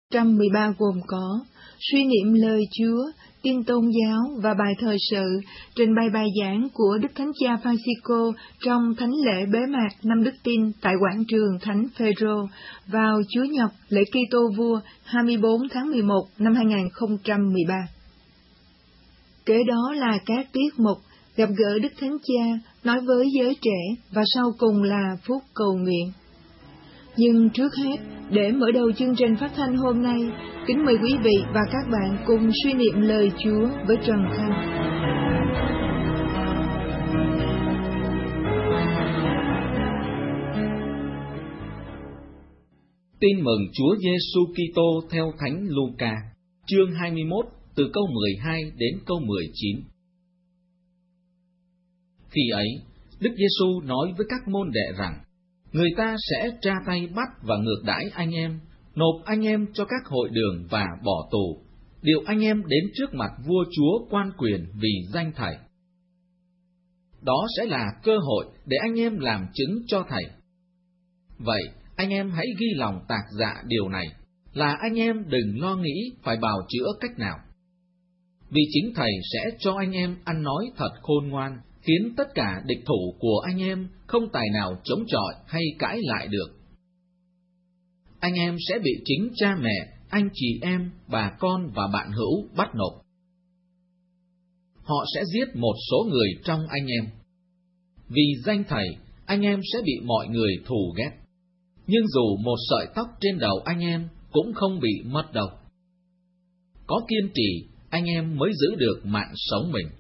113 gồm có suy niệm lời Chúa, tin tôn giáo và bài thờ sự, trình bày bài giảng của Đức Thánh Cha Francisco trong thánh lễ bế mạc năm Đức Tin tại quảng trường Thánh Phêrô vào Chúa Nhật lễ Kitô Vua 24 tháng 11 năm 2013. Kế đó là các tiết mục gặp gỡ Đức Thánh Cha, nói với giới trẻ và sau cùng là phút cầu nguyện. Nhưng trước hết, để mở đầu chương trình phát thanh hôm nay, kính mời quý vị và các bạn cùng suy niệm lời Chúa với Trần Khanh. Tin mừng Chúa Giêsu Kitô theo Thánh Luca, chương 21 từ câu 12 đến câu 19. Khi ấy, Đức Giêsu nói với các môn đệ rằng: người ta sẽ tra tay bắt và ngược đãi anh em, nộp anh em cho các hội đường và bỏ tù, điều anh em đến trước mặt vua chúa quan quyền vì danh Thầy. Đó sẽ là cơ hội để anh em làm chứng cho Thầy. Vậy, anh em hãy ghi lòng tạc dạ điều này, là anh em đừng lo nghĩ phải bào chữa cách nào. Vì chính Thầy sẽ cho anh em ăn nói thật khôn ngoan, khiến tất cả địch thủ của anh em không tài nào chống chọi hay cãi lại được. Anh em sẽ bị chính cha mẹ, anh chị em, bà con và bạn hữu bắt nộp. Họ sẽ giết một số người trong anh em. Vì danh Thầy, anh em sẽ bị mọi người thù ghét. Nhưng dù một sợi tóc trên đầu anh em cũng không bị mất đâu. Có kiên trì, anh em mới giữ được mạng sống mình.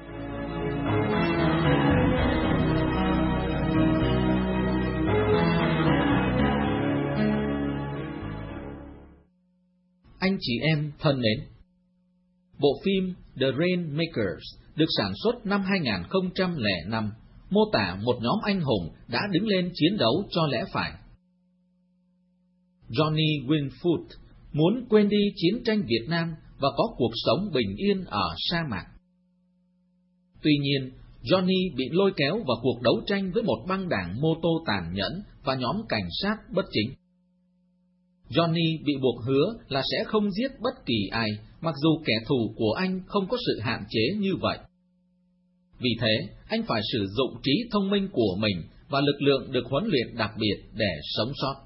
Anh chị em thân mến, bộ phim The Rainmakers được sản xuất năm 2005, mô tả một nhóm anh hùng đã đứng lên chiến đấu cho lẽ phải. Johnny Winfield muốn quên đi chiến tranh Việt Nam và có cuộc sống bình yên ở sa mạc. Tuy nhiên, Johnny bị lôi kéo vào cuộc đấu tranh với một băng đảng mô tô tàn nhẫn và nhóm cảnh sát bất chính. Johnny bị buộc hứa là sẽ không giết bất kỳ ai, mặc dù kẻ thù của anh không có sự hạn chế như vậy. Vì thế, anh phải sử dụng trí thông minh của mình và lực lượng được huấn luyện đặc biệt để sống sót.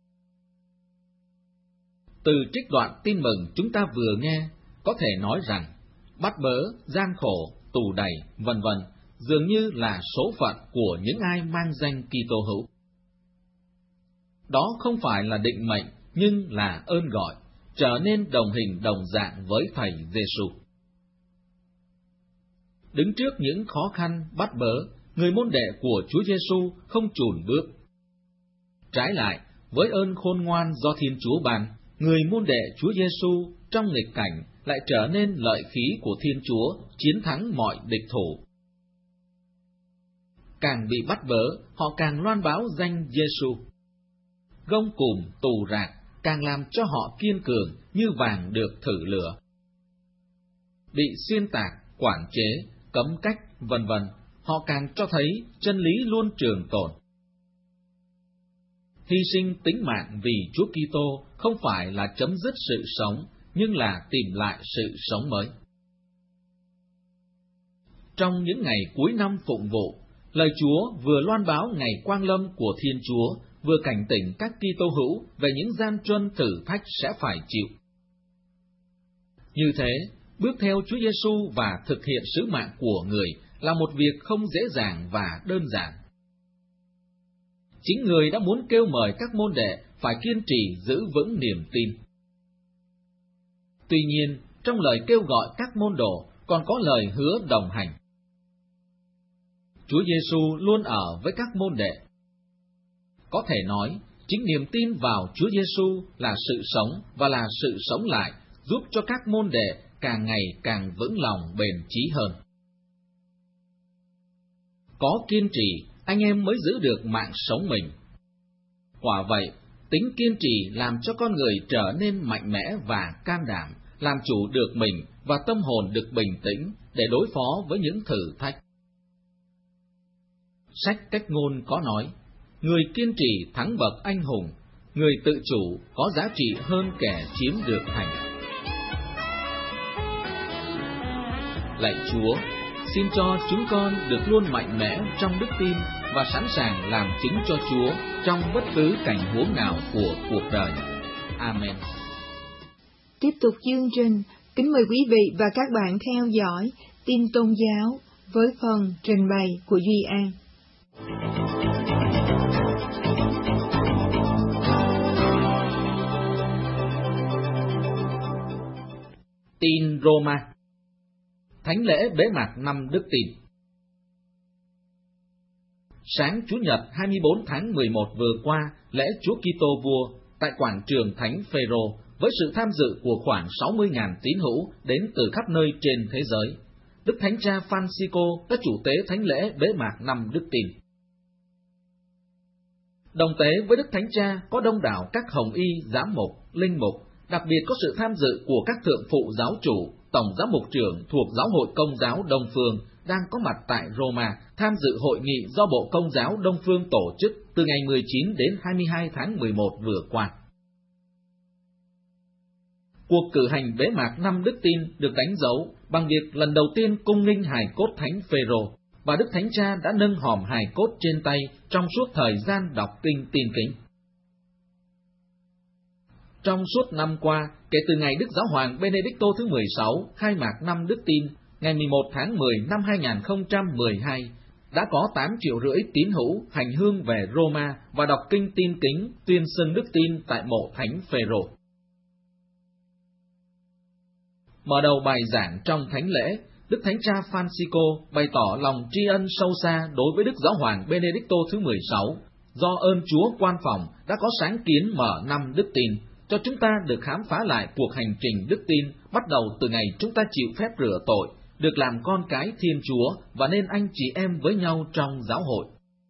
Từ trích đoạn tin mừng chúng ta vừa nghe, có thể nói rằng, bắt bớ, gian khổ, tù đầy, vân vân, dường như là số phận của những ai mang danh Kitô hữu. Đó không phải là định mệnh, nhưng là ơn gọi, trở nên đồng hình đồng dạng với Thầy Giêsu. Đứng trước những khó khăn bắt bớ, người môn đệ của Chúa Giêsu không chùn bước. Trái lại, với ơn khôn ngoan do Thiên Chúa ban, người môn đệ Chúa Giêsu trong nghịch cảnh lại trở nên lợi khí của Thiên Chúa, chiến thắng mọi địch thủ. Càng bị bắt bớ, họ càng loan báo danh Giêsu. Gông cùm, tù rạc càng làm cho họ kiên cường như vàng được thử lửa. Bị xuyên tạc, quản chế, cấm cách, vân vân, họ càng cho thấy chân lý luôn trường tồn. Hy sinh tính mạng vì Chúa Kitô không phải là chấm dứt sự sống, nhưng là tìm lại sự sống mới. Trong những ngày cuối năm phụng vụ, lời Chúa vừa loan báo ngày quang lâm của Thiên Chúa, vừa cảnh tỉnh các Kitô hữu về những gian truân thử thách sẽ phải chịu. Như thế, bước theo Chúa Giêsu và thực hiện sứ mạng của người là một việc không dễ dàng và đơn giản. Chính người đã muốn kêu mời các môn đệ phải kiên trì giữ vững niềm tin. Tuy nhiên, trong lời kêu gọi các môn đồ còn có lời hứa đồng hành. Chúa Giêsu luôn ở với các môn đệ. Có thể nói, chính niềm tin vào Chúa Giêsu là sự sống và là sự sống lại, giúp cho các môn đệ càng ngày càng vững lòng bền chí hơn. Có kiên trì, anh em mới giữ được mạng sống mình. Quả vậy, tính kiên trì làm cho con người trở nên mạnh mẽ và can đảm, làm chủ được mình và tâm hồn được bình tĩnh để đối phó với những thử thách. Sách Cách Ngôn có nói, người kiên trì thắng bậc anh hùng, Người tự chủ có giá trị hơn kẻ chiếm được thành. Lạy Chúa, xin cho chúng con được luôn mạnh mẽ trong đức tin và sẵn sàng làm chứng cho Chúa trong bất cứ cảnh huống nào của cuộc đời. Amen. Tiếp tục chương trình, kính mời quý vị và các bạn theo dõi tin tôn giáo với phần trình bày của Duy An. Tin Roma. Thánh lễ bế mạc năm Đức Tin. Sáng Chủ nhật 24 tháng 11 vừa qua, lễ Chúa Kitô Vua tại quảng trường Thánh Phêrô với sự tham dự của khoảng 60.000 tín hữu đến từ khắp nơi trên thế giới. Đức Thánh Cha Francisco đã chủ tế thánh lễ bế mạc năm Đức Tin. Đồng tế với Đức Thánh Cha có đông đảo các hồng y, giám mục, linh mục, đặc biệt có sự tham dự của các thượng phụ giáo chủ, tổng giám mục trưởng thuộc Giáo hội Công giáo Đông Phương đang có mặt tại Roma tham dự hội nghị do Bộ Công giáo Đông Phương tổ chức từ ngày 19 đến 22 tháng 11 vừa qua. Cuộc cử hành bế mạc năm Đức Tin được đánh dấu bằng việc lần đầu tiên cung nghinh hài cốt Thánh Phêrô, và Đức Thánh Cha đã nâng hòm hài cốt trên tay trong suốt thời gian đọc kinh tin kính. Trong suốt năm qua, kể từ ngày Đức Giáo hoàng Benedicto thứ 16 khai mạc năm Đức Tin, ngày 11 tháng 10 năm 2012, đã có 8,5 triệu tín hữu hành hương về Roma và đọc kinh tin kính tuyên xưng đức tin tại mộ Thánh Phêrô. Mở đầu bài giảng trong thánh lễ, Đức Thánh Cha Francisco bày tỏ lòng tri ân sâu xa đối với Đức Giáo hoàng Benedicto thứ 16, do ơn Chúa quan phòng đã có sáng kiến mở năm Đức Tin, cho chúng ta được khám phá lại cuộc hành trình đức tin bắt đầu từ ngày chúng ta chịu phép rửa tội, được làm con cái Thiên Chúa và nên anh chị em với nhau trong giáo hội.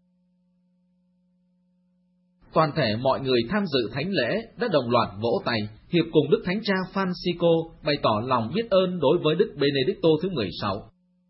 Toàn thể mọi người tham dự thánh lễ đã đồng loạt vỗ tay, hiệp cùng Đức Thánh Cha Francisco bày tỏ lòng biết ơn đối với Đức Benedicto thứ 16.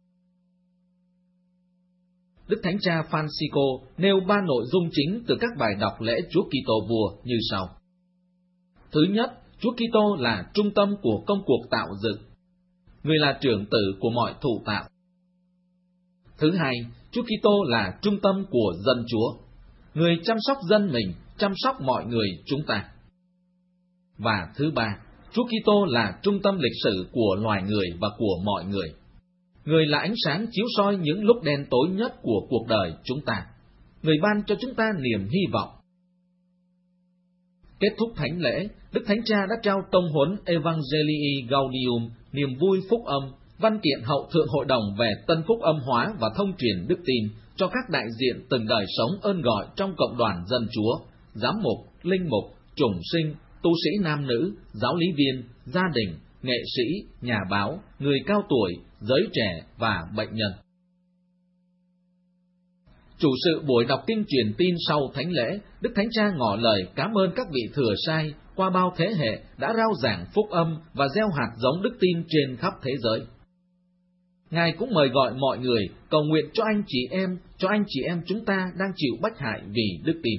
Đức Thánh Cha Francisco nêu 3 nội dung chính từ các bài đọc lễ Chúa Kitô Vua như sau. Thứ nhất, Chúa Kitô là trung tâm của công cuộc tạo dựng. Người là trưởng tử của mọi thụ tạo. Thứ hai, Chúa Kitô là trung tâm của dân Chúa. Người chăm sóc dân mình, chăm sóc mọi người chúng ta. Và thứ ba, Chúa Kitô là trung tâm lịch sử của loài người và của mọi người. Người là ánh sáng chiếu soi những lúc đen tối nhất của cuộc đời chúng ta. Người ban cho chúng ta niềm hy vọng. Kết thúc thánh lễ, Đức Thánh Cha đã trao tông huấn Evangelii Gaudium, niềm vui phúc âm, văn kiện hậu thượng hội đồng về tân phúc âm hóa và thông truyền đức tin cho các đại diện từng đời sống ơn gọi trong cộng đoàn dân Chúa, giám mục, linh mục, chủng sinh, tu sĩ nam nữ, giáo lý viên, gia đình, nghệ sĩ, nhà báo, người cao tuổi, giới trẻ và bệnh nhân. Chủ sự buổi đọc kinh truyền tin sau thánh lễ, Đức Thánh Cha ngỏ lời cảm ơn các vị thừa sai qua bao thế hệ đã rao giảng phúc âm và gieo hạt giống đức tin trên khắp thế giới. Ngài cũng mời gọi mọi người cầu nguyện cho anh chị em chúng ta đang chịu bách hại vì đức tin.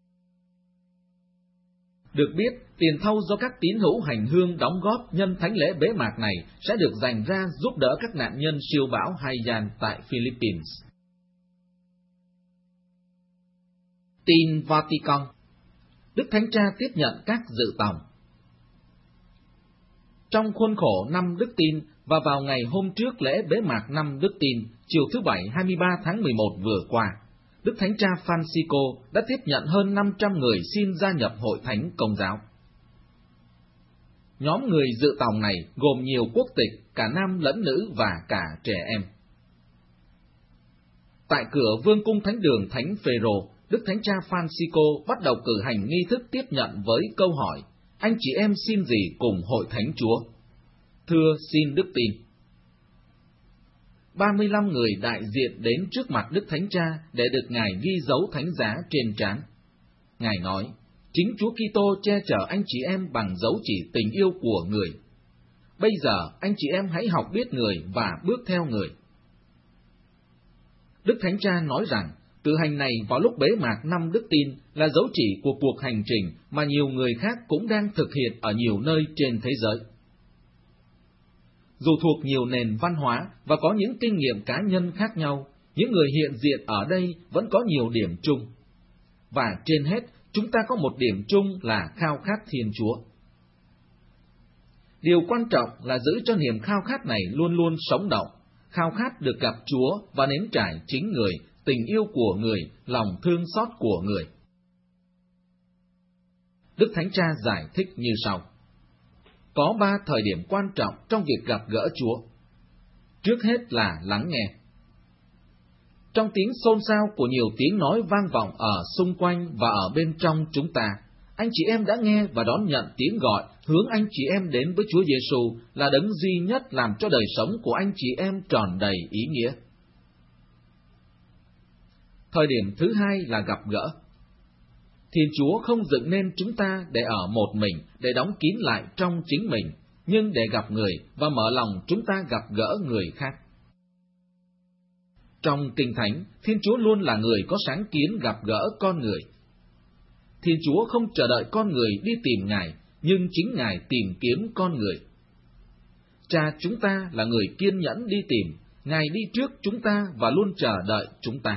Được biết, tiền thâu do các tín hữu hành hương đóng góp nhân thánh lễ bế mạc này sẽ được dành ra giúp đỡ các nạn nhân siêu bão Haiyan tại Philippines. Tin Vatican. Đức Thánh Cha tiếp nhận các dự tòng. Trong khuôn khổ năm Đức Tin và vào ngày hôm trước lễ bế mạc năm Đức Tin, chiều thứ Bảy 23 tháng 11 vừa qua, Đức Thánh Cha Francisco đã tiếp nhận hơn 500 người xin gia nhập Hội Thánh Công giáo. Nhóm người dự tòng này gồm nhiều quốc tịch, cả nam lẫn nữ và cả trẻ em. Tại cửa Vương cung Thánh đường Thánh Phêrô, Đức Thánh Cha Francisco bắt đầu cử hành nghi thức tiếp nhận với câu hỏi: anh chị em xin gì cùng Hội Thánh Chúa? Thưa xin đức tin. 35 người đại diện đến trước mặt Đức Thánh Cha để được Ngài ghi dấu thánh giá trên trán. Ngài nói, chính Chúa Kitô che chở anh chị em bằng dấu chỉ tình yêu của người. Bây giờ anh chị em hãy học biết người và bước theo người. Đức Thánh Cha nói rằng, Cử hành này vào lúc bế mạc năm đức tin là dấu chỉ của cuộc hành trình mà nhiều người khác cũng đang thực hiện ở nhiều nơi trên thế giới. Dù thuộc nhiều nền văn hóa và có những kinh nghiệm cá nhân khác nhau, những người hiện diện ở đây vẫn có nhiều điểm chung. Và trên hết, chúng ta có một điểm chung là khao khát Thiên Chúa. Điều quan trọng là giữ cho niềm khao khát này luôn luôn sống động, khao khát được gặp Chúa và nếm trải chính người, tình yêu của người, lòng thương xót của người. Đức Thánh Cha giải thích như sau. Có 3 thời điểm quan trọng trong việc gặp gỡ Chúa. Trước hết là lắng nghe. Trong tiếng xôn xao của nhiều tiếng nói vang vọng ở xung quanh và ở bên trong chúng ta, anh chị em đã nghe và đón nhận tiếng gọi hướng anh chị em đến với Chúa Giêsu là đấng duy nhất làm cho đời sống của anh chị em tròn đầy ý nghĩa. Thời điểm thứ hai là gặp gỡ. Thiên Chúa không dựng nên chúng ta để ở một mình, để đóng kín lại trong chính mình, nhưng để gặp người và mở lòng chúng ta gặp gỡ người khác. Trong Kinh Thánh, Thiên Chúa luôn là người có sáng kiến gặp gỡ con người. Thiên Chúa không chờ đợi con người đi tìm Ngài, nhưng chính Ngài tìm kiếm con người. Cha chúng ta là người kiên nhẫn đi tìm, Ngài đi trước chúng ta và luôn chờ đợi chúng ta.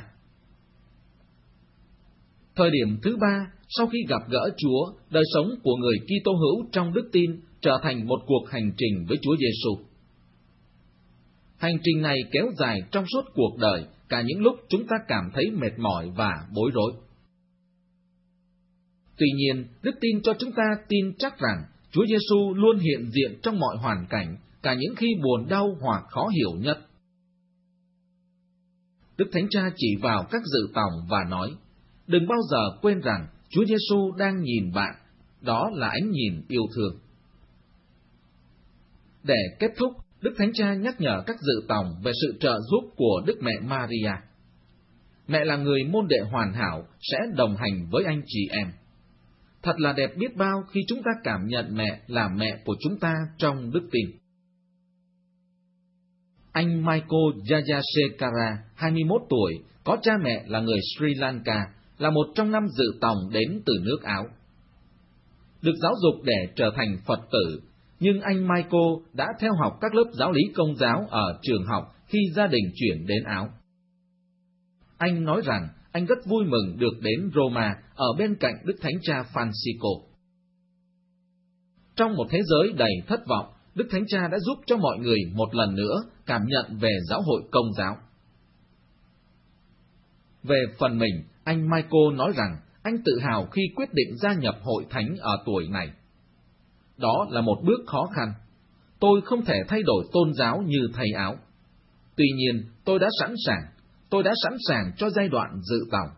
Thời điểm thứ ba, sau khi gặp gỡ Chúa, đời sống của người Kitô hữu trong đức tin trở thành một cuộc hành trình với Chúa Giêsu. Hành trình này kéo dài trong suốt cuộc đời, cả những lúc chúng ta cảm thấy mệt mỏi và bối rối. Tuy nhiên, đức tin cho chúng ta tin chắc rằng Chúa Giêsu luôn hiện diện trong mọi hoàn cảnh, cả những khi buồn đau hoặc khó hiểu nhất. Đức Thánh Cha chỉ vào các dự tòng và nói, đừng bao giờ quên rằng Chúa Giêsu đang nhìn bạn, đó là ánh nhìn yêu thương. Để kết thúc, Đức Thánh Cha nhắc nhở các dự tòng về sự trợ giúp của Đức Mẹ Maria. Mẹ là người môn đệ hoàn hảo, sẽ đồng hành với anh chị em. Thật là đẹp biết bao khi chúng ta cảm nhận mẹ là mẹ của chúng ta trong đức tin. Anh Michael Jayasekara, 21 tuổi, có cha mẹ là người Sri Lanka, là một trong 5 dự tòng đến từ nước Áo. Được giáo dục để trở thành Phật tử, nhưng anh Michael đã theo học các lớp giáo lý Công giáo ở trường học khi gia đình chuyển đến Áo. Anh nói rằng anh rất vui mừng được đến Roma ở bên cạnh Đức Thánh Cha Francisco. Trong một thế giới đầy thất vọng, Đức Thánh Cha đã giúp cho mọi người một lần nữa cảm nhận về giáo hội Công giáo. Về phần mình, anh Michael nói rằng anh tự hào khi quyết định gia nhập hội thánh ở tuổi này. Đó là một bước khó khăn. Tôi không thể thay đổi tôn giáo như thầy Áo. Tuy nhiên, tôi đã sẵn sàng cho giai đoạn dự tòng.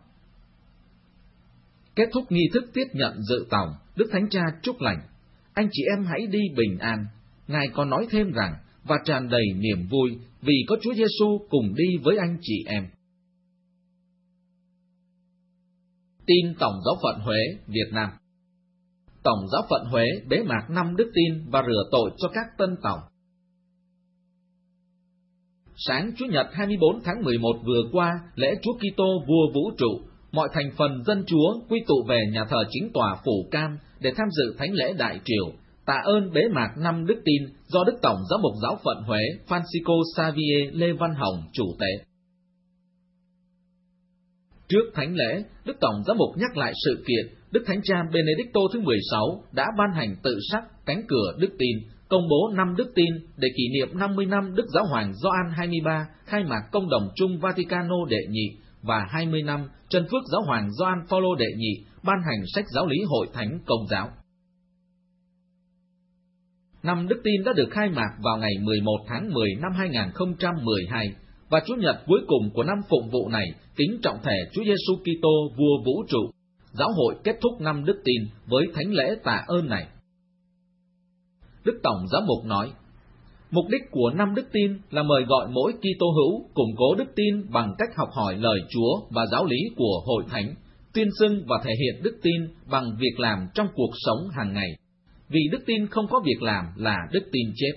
Kết thúc nghi thức tiếp nhận dự tòng, Đức Thánh Cha chúc lành. Anh chị em hãy đi bình an. Ngài còn nói thêm rằng, và tràn đầy niềm vui vì có Chúa Giêsu cùng đi với anh chị em. Tin Tổng giáo phận Huế, Việt Nam. Tổng giáo phận Huế bế mạc năm đức tin và rửa tội cho các tân tòng. Sáng Chủ nhật 24 tháng 11 vừa qua, lễ Chúa Kitô Vua Vũ trụ, mọi thành phần dân Chúa quy tụ về nhà thờ chính tòa Phủ Cam để tham dự thánh lễ đại triều, tạ ơn bế mạc năm đức tin do Đức Tổng giám mục giáo phận Huế Francisco Xavier Lê Văn Hồng chủ tể. Trước thánh lễ, Đức Tổng giám mục nhắc lại sự kiện Đức Thánh Cha Benedicto thứ 16 đã ban hành tự sắc cánh cửa đức tin, công bố năm đức tin để kỷ niệm 50 năm Đức Giáo hoàng Gioan 23 khai mạc Công đồng chung Vaticano đệ nhị và 20 năm Trần Phước Giáo hoàng Gioan Phaolô đệ nhị ban hành sách giáo lý Hội thánh Công giáo. Năm đức tin đã được khai mạc vào ngày 11 tháng 10 năm 2012 và Chủ nhật cuối cùng của năm phụng vụ này kính trọng thể Chúa Giêsu Kitô Vua Vũ trụ. Giáo hội kết thúc năm đức tin với thánh lễ tạ ơn này. Đức Tổng giám mục nói, mục đích của năm đức tin là mời gọi mỗi Kitô hữu củng cố đức tin bằng cách học hỏi lời Chúa và giáo lý của Hội thánh, tuyên xưng và thể hiện đức tin bằng việc làm trong cuộc sống hàng ngày. Vì đức tin không có việc làm là đức tin chết.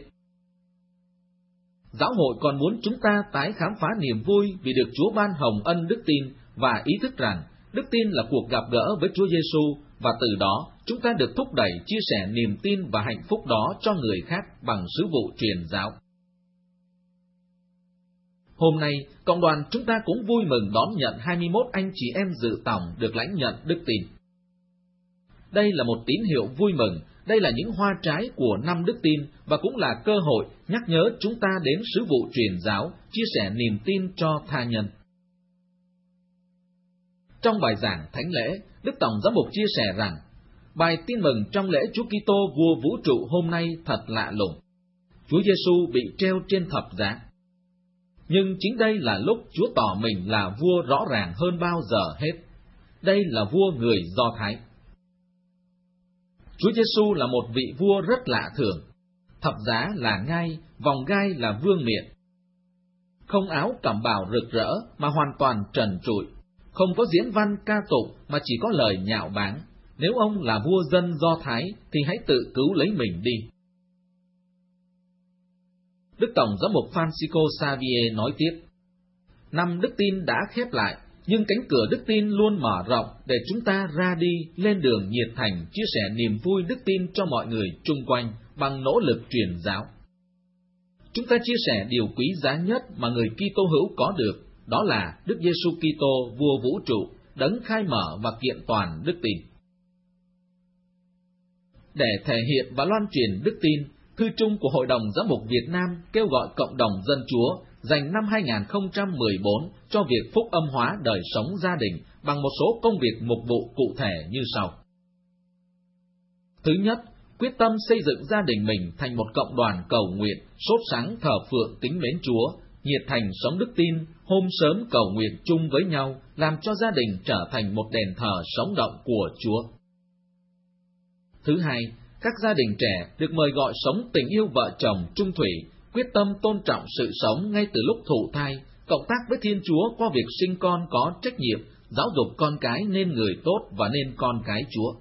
Giáo hội còn muốn chúng ta tái khám phá niềm vui vì được Chúa ban hồng ân đức tin và ý thức rằng đức tin là cuộc gặp gỡ với Chúa Giêsu, và từ đó chúng ta được thúc đẩy chia sẻ niềm tin và hạnh phúc đó cho người khác bằng sứ vụ truyền giáo. Hôm nay, cộng đoàn chúng ta cũng vui mừng đón nhận 21 anh chị em dự tòng được lãnh nhận đức tin. Đây là một tín hiệu vui mừng, đây là những hoa trái của năm đức tin và cũng là cơ hội nhắc nhớ chúng ta đến sứ vụ truyền giáo, chia sẻ niềm tin cho tha nhân. Trong bài giảng thánh lễ, Đức Tổng Giám mục chia sẻ rằng, bài tin mừng trong lễ Chúa Kitô vua vũ trụ hôm nay thật lạ lùng. Chúa Giêsu bị treo trên thập giá. Nhưng chính đây là lúc Chúa tỏ mình là vua rõ ràng hơn bao giờ hết. Đây là vua người Do Thái. Chúa Giêsu là một vị vua rất lạ thường. Thập giá là ngai, vòng gai là vương miện. Không áo cẩm bào rực rỡ mà hoàn toàn trần trụi. Không có diễn văn ca tụng mà chỉ có lời nhạo báng. Nếu ông là vua dân Do Thái thì hãy tự cứu lấy mình đi. Đức Tổng Giám mục Francisco Xavier nói tiếp, năm đức tin đã khép lại, nhưng cánh cửa đức tin luôn mở rộng để chúng ta ra đi lên đường nhiệt thành chia sẻ niềm vui đức tin cho mọi người chung quanh bằng nỗ lực truyền giáo. Chúng ta chia sẻ điều quý giá nhất mà người Kitô hữu có được, đó là Đức Giêsu Kitô vua vũ trụ, đấng khai mở và kiện toàn đức tin. Để thể hiện và loan truyền đức tin, thư chung của Hội đồng Giám mục Việt Nam kêu gọi cộng đồng dân Chúa dành năm 2014 cho việc phúc âm hóa đời sống gia đình bằng một số công việc mục vụ cụ thể như sau. Thứ nhất, quyết tâm xây dựng gia đình mình thành một cộng đoàn cầu nguyện, sốt sắng thờ phượng kính mến Chúa, nhiệt thành sống đức tin, hôm sớm cầu nguyện chung với nhau, làm cho gia đình trở thành một đền thờ sống động của Chúa. Thứ hai, các gia đình trẻ được mời gọi sống tình yêu vợ chồng trung thủy, quyết tâm tôn trọng sự sống ngay từ lúc thụ thai, cộng tác với Thiên Chúa qua việc sinh con có trách nhiệm, giáo dục con cái nên người tốt và nên con cái Chúa.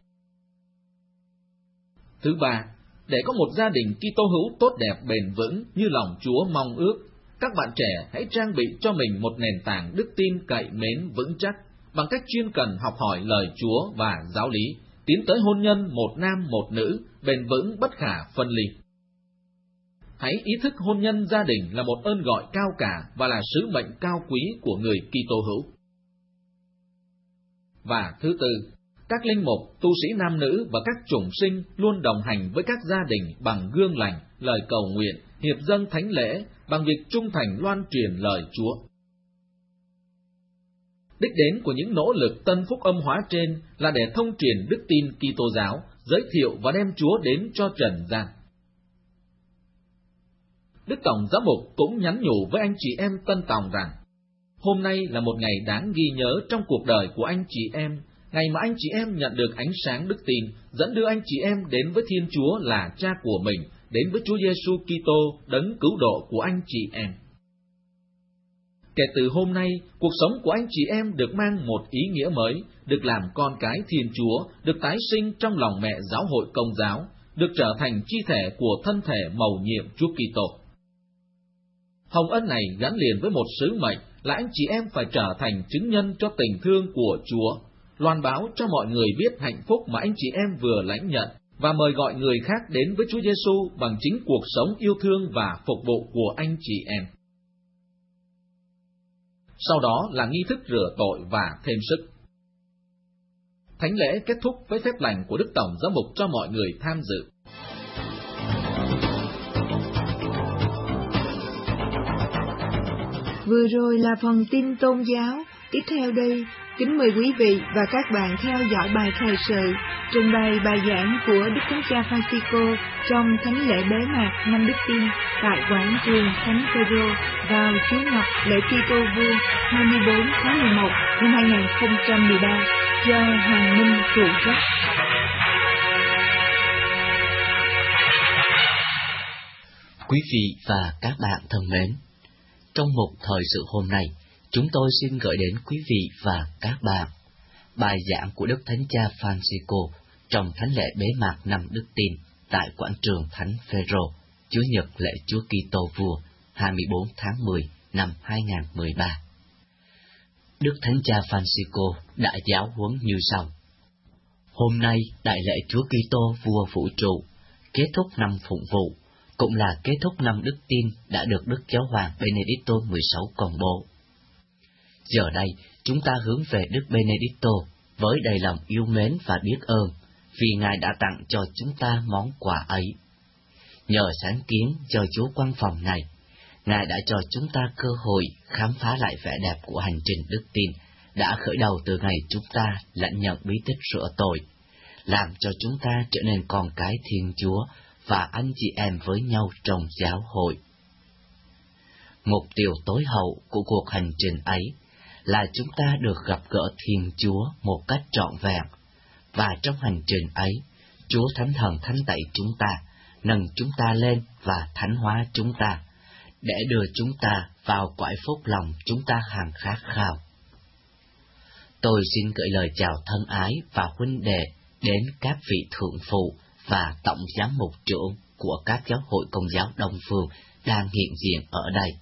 Thứ ba, để có một gia đình Kitô hữu tốt đẹp bền vững như lòng Chúa mong ước, các bạn trẻ hãy trang bị cho mình một nền tảng đức tin cậy mến vững chắc bằng cách chuyên cần học hỏi lời Chúa và giáo lý, tiến tới hôn nhân một nam một nữ, bền vững bất khả phân ly. Hãy ý thức hôn nhân gia đình là một ơn gọi cao cả và là sứ mệnh cao quý của người Kitô hữu. Và thứ tư, các linh mục, tu sĩ nam nữ và các chủng sinh luôn đồng hành với các gia đình bằng gương lành, lời cầu nguyện, hiệp dâng thánh lễ, bằng việc trung thành loan truyền lời Chúa. Đích đến của những nỗ lực tân phúc âm hóa trên là để thông truyền đức tin Kitô giáo, giới thiệu và đem Chúa đến cho trần gian. Đức Tổng Giám mục cũng nhắn nhủ với anh chị em Tân Tòng rằng, hôm nay là một ngày đáng ghi nhớ trong cuộc đời của anh chị em, ngày mà anh chị em nhận được ánh sáng đức tin, dẫn đưa anh chị em đến với Thiên Chúa là Cha của mình, đến với Chúa Giêsu Kitô, đấng cứu độ của anh chị em. Kể từ hôm nay, cuộc sống của anh chị em được mang một ý nghĩa mới, được làm con cái Thiên Chúa, được tái sinh trong lòng mẹ giáo hội Công giáo, được trở thành chi thể của thân thể mầu nhiệm Chúa Kitô. Hồng ân này gắn liền với một sứ mệnh là anh chị em phải trở thành chứng nhân cho tình thương của Chúa, loan báo cho mọi người biết hạnh phúc mà anh chị em vừa lãnh nhận và mời gọi người khác đến với Chúa Giêsu bằng chính cuộc sống yêu thương và phục vụ của anh chị em. Sau đó là nghi thức rửa tội và thêm sức. Thánh lễ kết thúc với phép lành của Đức Tổng Giám mục cho mọi người tham dự. Vừa rồi là phần tin tôn giáo. Tiếp theo đây, kính mời quý vị và các bạn theo dõi bài thời sự trình bày bài giảng của Đức Thánh Cha Francisco trong thánh lễ bế mạc năm đức tin tại quảng trường Thánh Phêrô vào Chủ nhật lễ Kitô Vua 24 tháng 11 năm 2013 do Hoàng Minh phụ trách. Quý vị và các bạn thân mến, trong mục thời sự hôm nay, chúng tôi xin gửi đến quý vị và các bạn bài giảng của Đức Thánh Cha Francisco trong thánh lễ bế mạc năm đức tin tại quảng trường Thánh Phêrô, Chủ nhật lễ Chúa Kitô Vua 24 tháng 10 năm 2013. Đức Thánh Cha Francisco đã giáo huấn như sau. Hôm nay, Đại lễ Chúa Kitô Vua Vũ trụ, kết thúc năm phụng vụ, cũng là kết thúc năm đức tin đã được Đức Giáo hoàng Benedicto XVI công bố. Giờ đây, chúng ta hướng về Đức Benedicto với đầy lòng yêu mến và biết ơn, vì Ngài đã tặng cho chúng ta món quà ấy. Nhờ sáng kiến do Chúa Quan Phòng này, Ngài đã cho chúng ta cơ hội khám phá lại vẻ đẹp của hành trình đức tin đã khởi đầu từ ngày chúng ta lãnh nhận bí tích rửa tội, làm cho chúng ta trở nên con cái Thiên Chúa và anh chị em với nhau trong giáo hội. Mục tiêu tối hậu của cuộc hành trình ấy là chúng ta được gặp gỡ Thiên Chúa một cách trọn vẹn, và trong hành trình ấy, Chúa Thánh Thần thánh tẩy chúng ta, nâng chúng ta lên và thánh hóa chúng ta, để đưa chúng ta vào cõi phúc lòng chúng ta hằng khát khao. Tôi xin gửi lời chào thân ái và huynh đệ đến các vị thượng phụ và tổng giám mục trưởng của các giáo hội Công giáo Đông Phương đang hiện diện ở đây.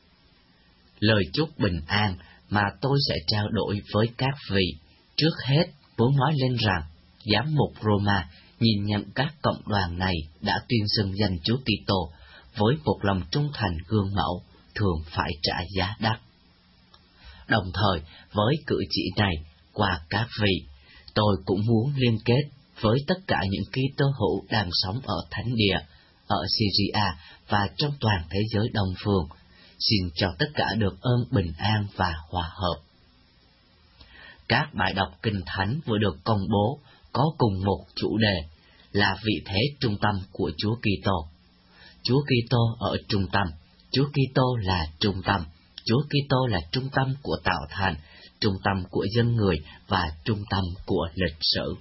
Lời chúc bình an mà tôi sẽ trao đổi với các vị, trước hết muốn nói lên rằng giám mục Roma nhìn nhận các cộng đoàn này đã tuyên xưng danh Chúa Kitô với một lòng trung thành gương mẫu, thường phải trả giá đắt. Đồng thời, với cử chỉ này, qua các vị, tôi cũng muốn liên kết với tất cả những Kitô hữu đang sống ở Thánh Địa, ở Syria và trong toàn thế giới Đông Phương, xin cho tất cả được ơn bình an và hòa hợp. Các bài đọc Kinh Thánh vừa được công bố có cùng một chủ đề là vị thế trung tâm của Chúa Kitô. Chúa Kitô ở trung tâm, Chúa Kitô là trung tâm, Chúa Kitô là trung tâm của tạo thành, trung tâm của dân người và trung tâm của lịch sử.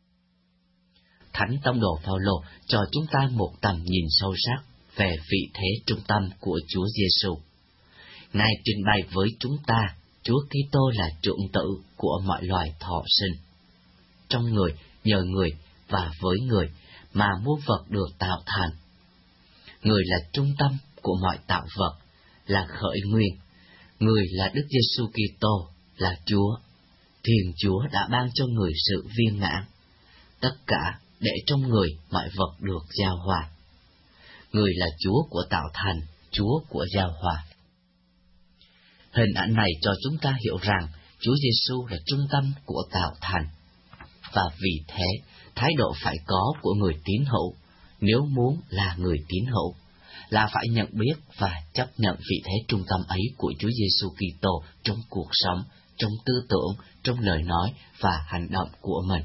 Thánh Tông đồ Phaolô cho chúng ta một tầm nhìn sâu sắc về vị thế trung tâm của Chúa Giêsu. Ngài trình bày với chúng ta, Chúa Kitô là trưởng tử của mọi loài thọ sinh. Trong người, nhờ người và với người mà muôn vật được tạo thành. Người là trung tâm của mọi tạo vật, là khởi nguyên. Người là Đức Giêsu Kitô, là Chúa. Thiên Chúa đã ban cho người sự viên mãn. Tất cả để trong người mọi vật được giao hòa. Người là Chúa của tạo thành, Chúa của giao hòa. Hình ảnh này cho chúng ta hiểu rằng Chúa Giêsu là trung tâm của tạo thành. Và vì thế, thái độ phải có của người tín hữu, nếu muốn là người tín hữu, là phải nhận biết và chấp nhận vị thế trung tâm ấy của Chúa Giêsu Kitô trong cuộc sống, trong tư tưởng, trong lời nói và hành động của mình.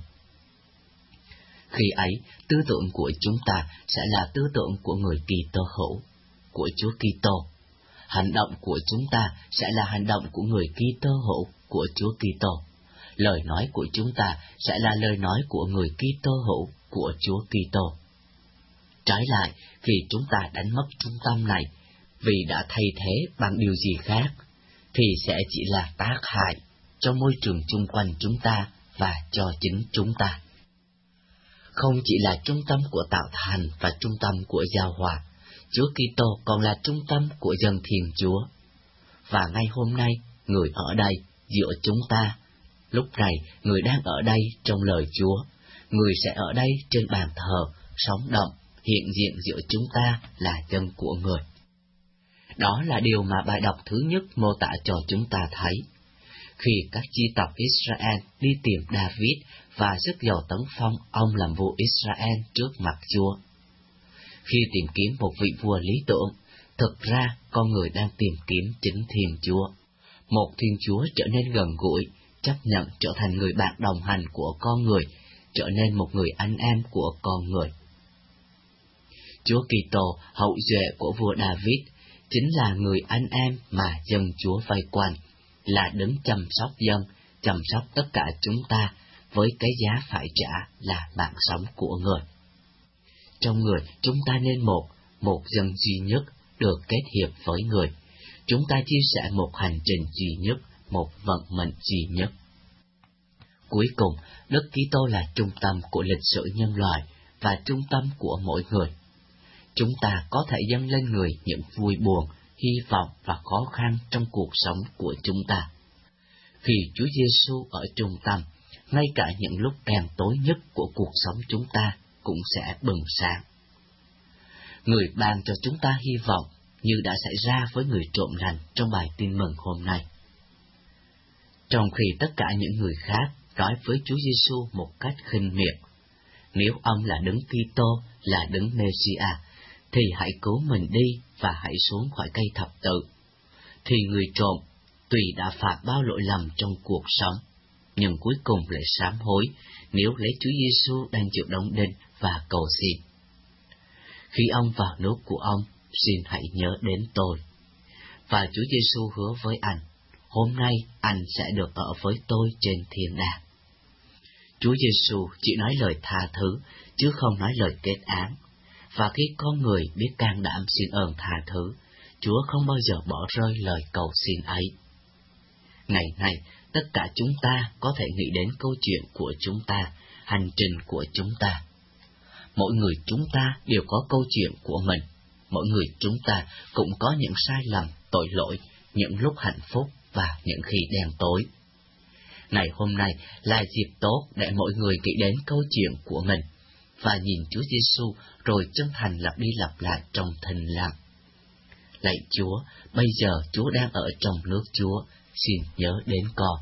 Khi ấy, tư tưởng của chúng ta sẽ là tư tưởng của người Kitô hữu, của Chúa Kitô. Hành động của chúng ta sẽ là hành động của người Kitô hữu, của Chúa Kitô. Lời nói của chúng ta sẽ là lời nói của người Kitô hữu, của Chúa Kitô. Trái lại, khi chúng ta đánh mất trung tâm này, vì đã thay thế bằng điều gì khác, thì sẽ chỉ là tác hại cho môi trường chung quanh chúng ta và cho chính chúng ta. Không chỉ là trung tâm của tạo thành và trung tâm của giao hòa, Chúa Kitô còn là trung tâm của dân Thiên Chúa. Và ngay hôm nay, người ở đây giữa chúng ta, lúc này người đang ở đây trong lời Chúa, người sẽ ở đây trên bàn thờ, sống động, hiện diện giữa chúng ta là dân của người. Đó là điều mà bài đọc thứ nhất mô tả cho chúng ta thấy. Khi các chi tộc Israel đi tìm David và rước dầu tấn phong ông làm vua Israel trước mặt Chúa. Khi tìm kiếm một vị vua lý tưởng, thực ra con người đang tìm kiếm chính Thiên Chúa. Một Thiên Chúa trở nên gần gũi, chấp nhận trở thành người bạn đồng hành của con người, trở nên một người anh em của con người. Chúa Kitô, hậu duệ của vua David, chính là người anh em mà dân Chúa vây quanh, là đấng chăm sóc dân, chăm sóc tất cả chúng ta, với cái giá phải trả là mạng sống của người. Trong người, chúng ta nên một dân duy nhất, được kết hiệp với người. Chúng ta chia sẻ một hành trình duy nhất, một vận mệnh duy nhất. Cuối cùng, Đức Kitô là trung tâm của lịch sử nhân loại và trung tâm của mỗi người. Chúng ta có thể dâng lên người những vui buồn, hy vọng và khó khăn trong cuộc sống của chúng ta. Khi Chúa Giêsu ở trung tâm, ngay cả những lúc đen tối nhất của cuộc sống chúng ta cũng sẽ bừng sáng. Người ban cho chúng ta hy vọng như đã xảy ra với người trộm lành trong bài tin mừng hôm nay. Trong khi tất cả những người khác nói với Chúa Giêsu một cách khinh miệt, nếu ông là Đấng Kitô, là Đấng Mê-si-a, thì hãy cứu mình đi và hãy xuống khỏi cây thập tự. Thì người trộm tuy đã phạm bao lỗi lầm trong cuộc sống, nhưng cuối cùng lại sám hối nếu lấy Chúa Giêsu đang chịu đóng đinh và cầu xin. Khi ông vào nước của ông, xin hãy nhớ đến tôi. Và Chúa Giêsu hứa với anh, hôm nay anh sẽ được ở với tôi trên thiên đàng. Chúa Giêsu chỉ nói lời tha thứ, chứ không nói lời kết án. Và khi con người biết can đảm xin ơn tha thứ, Chúa không bao giờ bỏ rơi lời cầu xin ấy. Ngày nay, tất cả chúng ta có thể nghĩ đến câu chuyện của chúng ta, hành trình của chúng ta. Mỗi người chúng ta đều có câu chuyện của mình. Mỗi người chúng ta cũng có những sai lầm, tội lỗi, những lúc hạnh phúc và những khi đen tối. Ngày hôm nay là dịp tốt để mỗi người nghĩ đến câu chuyện của mình và nhìn Chúa Giêsu rồi chân thành lặp đi lặp lại trong thinh lặng. Lạy Chúa, bây giờ Chúa đang ở trong nước Chúa, xin nhớ đến con.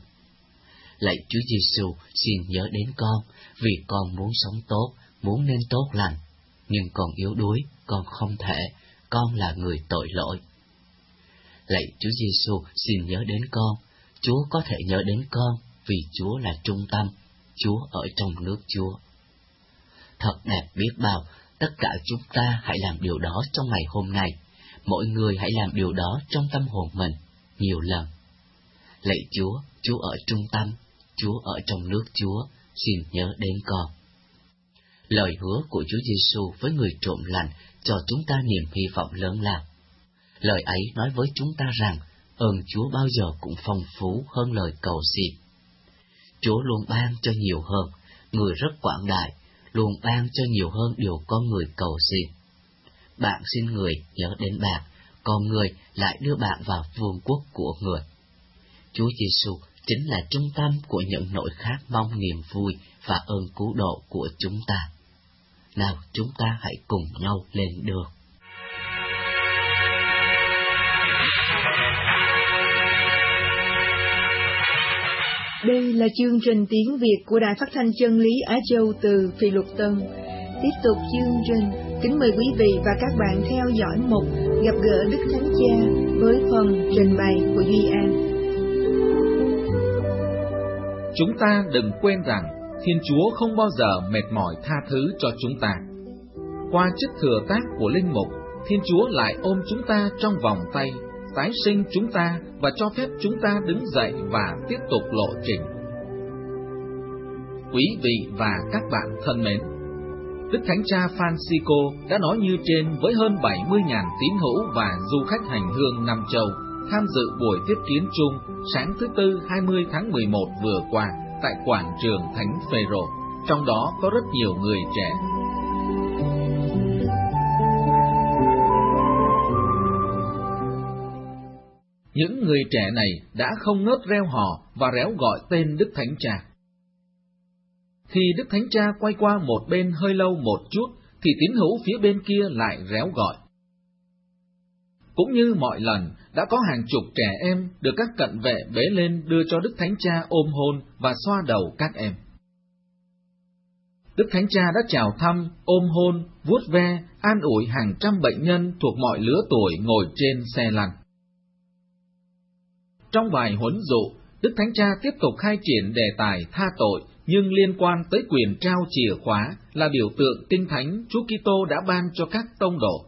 Lạy Chúa Giêsu, xin nhớ đến con, vì con muốn sống tốt, muốn nên tốt lành, nhưng con yếu đuối, con không thể, con là người tội lỗi. Lạy Chúa Giêsu, xin nhớ đến con, Chúa có thể nhớ đến con vì Chúa là trung tâm, Chúa ở trong nước Chúa. Thật đẹp biết bao, tất cả chúng ta hãy làm điều đó trong ngày hôm nay. Mỗi người hãy làm điều đó trong tâm hồn mình, nhiều lần. Lạy Chúa, Chúa ở trung tâm, Chúa ở trong nước Chúa, xin nhớ đến con. Lời hứa của Chúa Giêsu với người trộm lành cho chúng ta niềm hy vọng lớn lao. Lời ấy nói với chúng ta rằng, ơn Chúa bao giờ cũng phong phú hơn lời cầu xin. Chúa luôn ban cho nhiều hơn, người rất quảng đại, luôn ban cho nhiều hơn điều con người cầu xin. Bạn xin người nhớ đến bạn, còn người lại đưa bạn vào vương quốc của người. Chúa Giêsu chính là trung tâm của những nỗi khát mong niềm vui và ơn cứu độ của chúng ta. Nào, chúng ta hãy cùng nhau lên đường. Đây là chương trình tiếng Việt của Đài Phát thanh Chân lý Á Châu từ Phì Luật Tân. Tiếp tục chương trình, kính mời quý vị và các bạn theo dõi mục Gặp gỡ Đức Thánh Cha với phần trình bày của Duy An. Chúng ta đừng quên rằng Thiên Chúa không bao giờ mệt mỏi tha thứ cho chúng ta. Qua chức thừa tác của Linh Mục, Thiên Chúa lại ôm chúng ta trong vòng tay, tái sinh chúng ta và cho phép chúng ta đứng dậy và tiếp tục lộ trình. Quý vị và các bạn thân mến, Đức Thánh Cha Francisco đã nói như trên với hơn 70.000 tín hữu và du khách hành hương Nam Châu tham dự buổi tiếp kiến chung sáng thứ Tư 20 tháng 11 vừa qua tại quảng trường Thánh Phêrô, trong đó có rất nhiều người trẻ. Những người trẻ này đã không ngớt reo hò và réo gọi tên Đức Thánh Cha. Khi Đức Thánh Cha quay qua một bên hơi lâu một chút, thì tín hữu phía bên kia lại réo gọi. Cũng như mọi lần, đã có hàng chục trẻ em được các cận vệ bế lên đưa cho Đức Thánh Cha ôm hôn và xoa đầu các em. Đức Thánh Cha đã chào thăm, ôm hôn, vuốt ve, an ủi hàng trăm bệnh nhân thuộc mọi lứa tuổi ngồi trên xe lăn. Trong bài huấn dụ, Đức Thánh Cha tiếp tục khai triển đề tài tha tội, nhưng liên quan tới quyền trao chìa khóa là biểu tượng Kinh Thánh Chúa Kitô đã ban cho các tông đồ.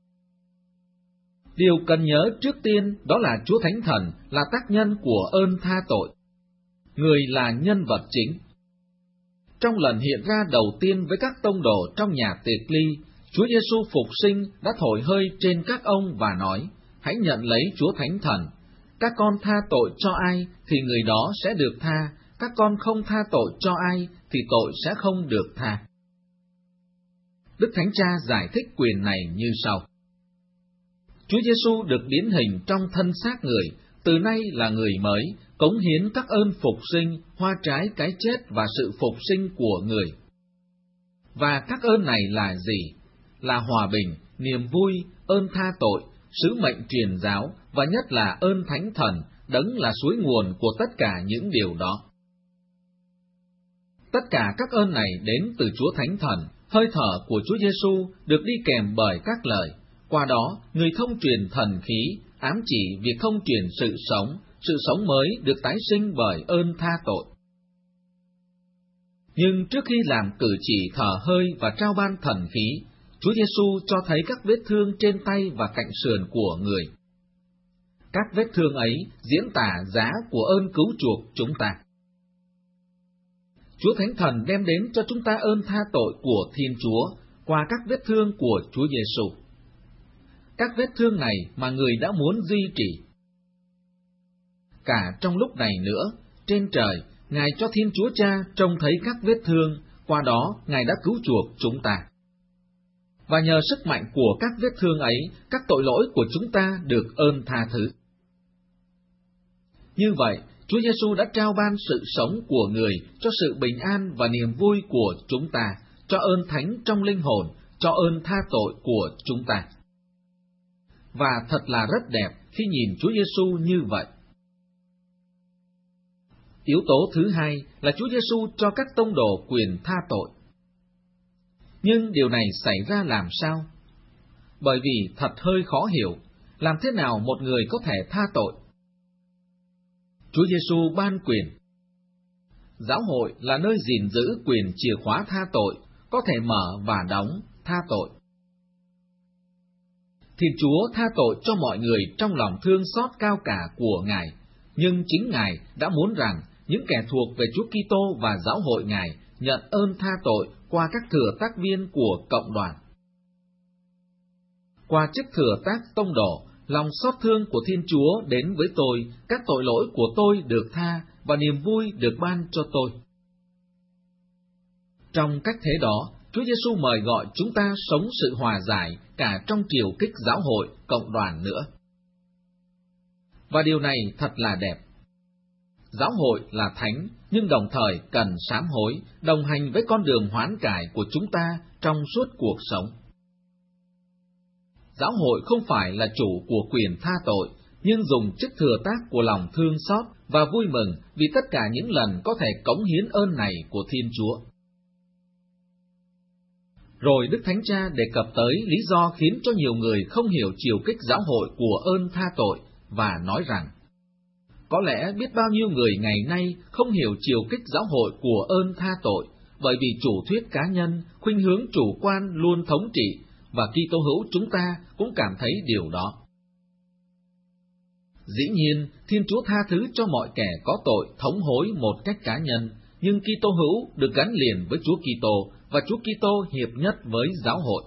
Điều cần nhớ trước tiên đó là Chúa Thánh Thần là tác nhân của ơn tha tội. Người là nhân vật chính. Trong lần hiện ra đầu tiên với các tông đồ trong nhà tiệc ly, Chúa Giêsu phục sinh đã thổi hơi trên các ông và nói, hãy nhận lấy Chúa Thánh Thần. Các con tha tội cho ai thì người đó sẽ được tha, các con không tha tội cho ai thì tội sẽ không được tha. Đức Thánh Cha giải thích quyền này như sau. Chúa Giêsu được biến hình trong thân xác người, từ nay là người mới, cống hiến các ơn phục sinh, hoa trái cái chết và sự phục sinh của người. Và các ơn này là gì? Là hòa bình, niềm vui, ơn tha tội, sứ mệnh truyền giáo và nhất là ơn Thánh Thần, đấng là suối nguồn của tất cả những điều đó. Tất cả các ơn này đến từ Chúa Thánh Thần, hơi thở của Chúa Giêsu được đi kèm bởi các lời. Qua đó, người thông truyền thần khí, ám chỉ việc thông truyền sự sống mới được tái sinh bởi ơn tha tội. Nhưng trước khi làm cử chỉ thở hơi và trao ban thần khí, Chúa Giêsu cho thấy các vết thương trên tay và cạnh sườn của người. Các vết thương ấy diễn tả giá của ơn cứu chuộc chúng ta. Chúa Thánh Thần đem đến cho chúng ta ơn tha tội của Thiên Chúa qua các vết thương của Chúa Giêsu. Các vết thương này mà người đã muốn duy trì. Cả trong lúc này nữa, trên trời, Ngài cho Thiên Chúa Cha trông thấy các vết thương, qua đó Ngài đã cứu chuộc chúng ta. Và nhờ sức mạnh của các vết thương ấy, các tội lỗi của chúng ta được ơn tha thứ. Như vậy, Chúa Giêsu đã trao ban sự sống của người cho sự bình an và niềm vui của chúng ta, cho ơn thánh trong linh hồn, cho ơn tha tội của chúng ta. Và thật là rất đẹp khi nhìn Chúa Giêsu như vậy. Yếu tố thứ hai là Chúa Giêsu cho các tông đồ quyền tha tội. Nhưng điều này xảy ra làm sao? Bởi vì thật hơi khó hiểu, làm thế nào một người có thể tha tội? Chúa Giêsu ban quyền. Giáo hội là nơi gìn giữ quyền chìa khóa tha tội, có thể mở và đóng tha tội. Thiên Chúa tha tội cho mọi người trong lòng thương xót cao cả của Ngài, nhưng chính Ngài đã muốn rằng những kẻ thuộc về Chúa Kitô và giáo hội Ngài nhận ơn tha tội qua các thừa tác viên của cộng đoàn. Qua chức thừa tác tông đồ, lòng xót thương của Thiên Chúa đến với tôi, các tội lỗi của tôi được tha và niềm vui được ban cho tôi. Trong cách thế đó, Chúa Giêsu mời gọi chúng ta sống sự hòa giải cả trong triều kích giáo hội, cộng đoàn nữa. Và điều này thật là đẹp. Giáo hội là thánh, nhưng đồng thời cần sám hối, đồng hành với con đường hoán cải của chúng ta trong suốt cuộc sống. Giáo hội không phải là chủ của quyền tha tội, nhưng dùng chức thừa tác của lòng thương xót và vui mừng vì tất cả những lần có thể cống hiến ơn này của Thiên Chúa. Rồi Đức Thánh Cha đề cập tới lý do khiến cho nhiều người không hiểu chiều kích giáo hội của ơn tha tội và nói rằng, có lẽ biết bao nhiêu người ngày nay không hiểu chiều kích giáo hội của ơn tha tội, bởi vì chủ thuyết cá nhân, khuynh hướng chủ quan luôn thống trị, và Kitô hữu chúng ta cũng cảm thấy điều đó. Dĩ nhiên, Thiên Chúa tha thứ cho mọi kẻ có tội thống hối một cách cá nhân, nhưng Kitô hữu được gắn liền với Chúa Kitô và Chúa Kitô hiệp nhất với giáo hội.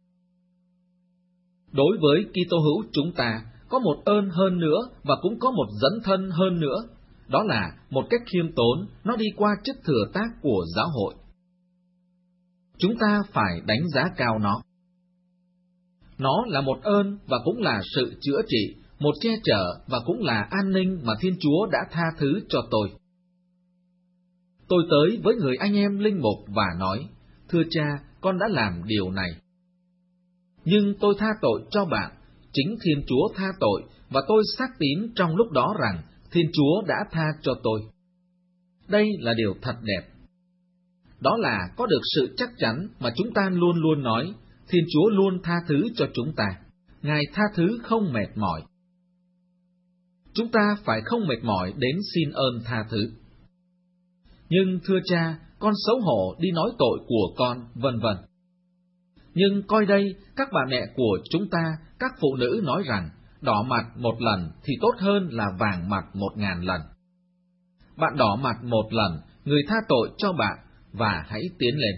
Đối với Kitô hữu chúng ta, có một ơn hơn nữa và cũng có một dấn thân hơn nữa, đó là một cách khiêm tốn, nó đi qua chức thừa tác của giáo hội. Chúng ta phải đánh giá cao nó. Nó là một ơn và cũng là sự chữa trị, một che chở và cũng là an ninh mà Thiên Chúa đã tha thứ cho tôi. Tôi tới với người anh em linh mục và nói, thưa cha, con đã làm điều này. Nhưng tôi tha tội cho bạn, chính Thiên Chúa tha tội, và tôi xác tín trong lúc đó rằng Thiên Chúa đã tha cho tôi. Đây là điều thật đẹp. Đó là có được sự chắc chắn mà chúng ta luôn luôn nói, Thiên Chúa luôn tha thứ cho chúng ta. Ngài tha thứ không mệt mỏi. Chúng ta phải không mệt mỏi đến xin ơn tha thứ. Nhưng thưa cha, con xấu hổ đi nói tội của con, vân vân. Nhưng coi đây, các bà mẹ của chúng ta, các phụ nữ nói rằng, đỏ mặt một lần thì tốt hơn là vàng mặt 1000 lần. Bạn đỏ mặt một lần, người tha tội cho bạn, và hãy tiến lên.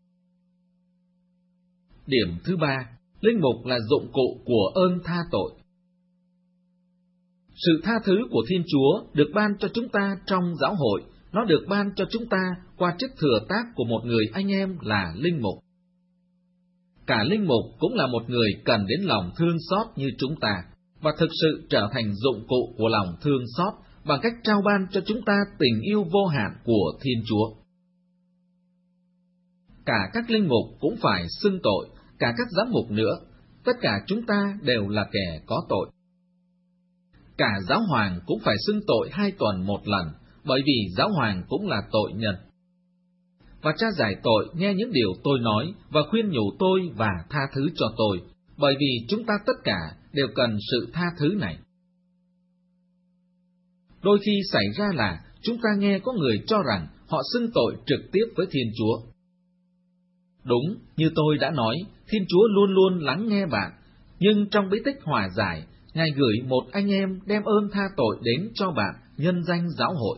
Điểm thứ 3, linh mục là dụng cụ của ơn tha tội. Sự tha thứ của Thiên Chúa được ban cho chúng ta trong giáo hội, nó được ban cho chúng ta qua chức thừa tác của một người anh em là linh mục. Cả linh mục cũng là một người cần đến lòng thương xót như chúng ta, và thực sự trở thành dụng cụ của lòng thương xót bằng cách trao ban cho chúng ta tình yêu vô hạn của Thiên Chúa. Cả các linh mục cũng phải xưng tội, cả các giám mục nữa, tất cả chúng ta đều là kẻ có tội. Cả giáo hoàng cũng phải xưng tội 2 tuần một lần, bởi vì giáo hoàng cũng là tội nhân. Và cha giải tội nghe những điều tôi nói và khuyên nhủ tôi và tha thứ cho tôi, bởi vì chúng ta tất cả đều cần sự tha thứ này. Đôi khi xảy ra là chúng ta nghe có người cho rằng họ xưng tội trực tiếp với Thiên Chúa. Đúng, như tôi đã nói, Thiên Chúa luôn luôn lắng nghe bạn, nhưng trong bí tích hòa giải, Ngài gửi một anh em đem ơn tha tội đến cho bạn nhân danh giáo hội.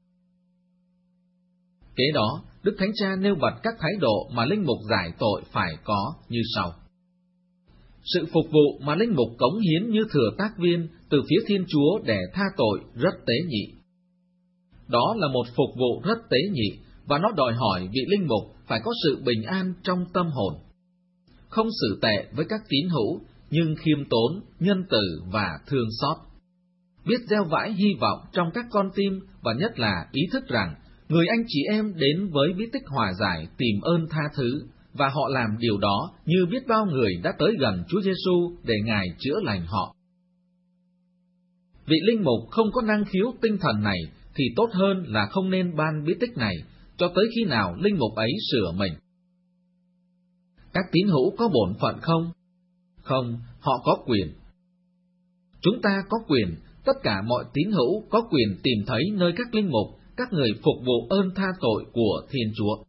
Kế đó, Đức Thánh Cha nêu bật các thái độ mà linh mục giải tội phải có như sau. Sự phục vụ mà linh mục cống hiến như thừa tác viên từ phía Thiên Chúa để tha tội rất tế nhị. Đó là một phục vụ rất tế nhị, và nó đòi hỏi vị linh mục phải có sự bình an trong tâm hồn. Không xử tệ với các tín hữu, nhưng khiêm tốn, nhân từ và thương xót. Biết gieo vãi hy vọng trong các con tim, và nhất là ý thức rằng người anh chị em đến với bí tích hòa giải tìm ơn tha thứ, và họ làm điều đó như biết bao người đã tới gần Chúa Giêsu để Ngài chữa lành họ. Vị linh mục không có năng khiếu tinh thần này thì tốt hơn là không nên ban bí tích này cho tới khi nào linh mục ấy sửa mình. Các tín hữu có bổn phận không? Không, họ có quyền. Chúng ta có quyền, tất cả mọi tín hữu có quyền tìm thấy nơi các linh mục, các người phục vụ ơn tha tội của Thiên Chúa.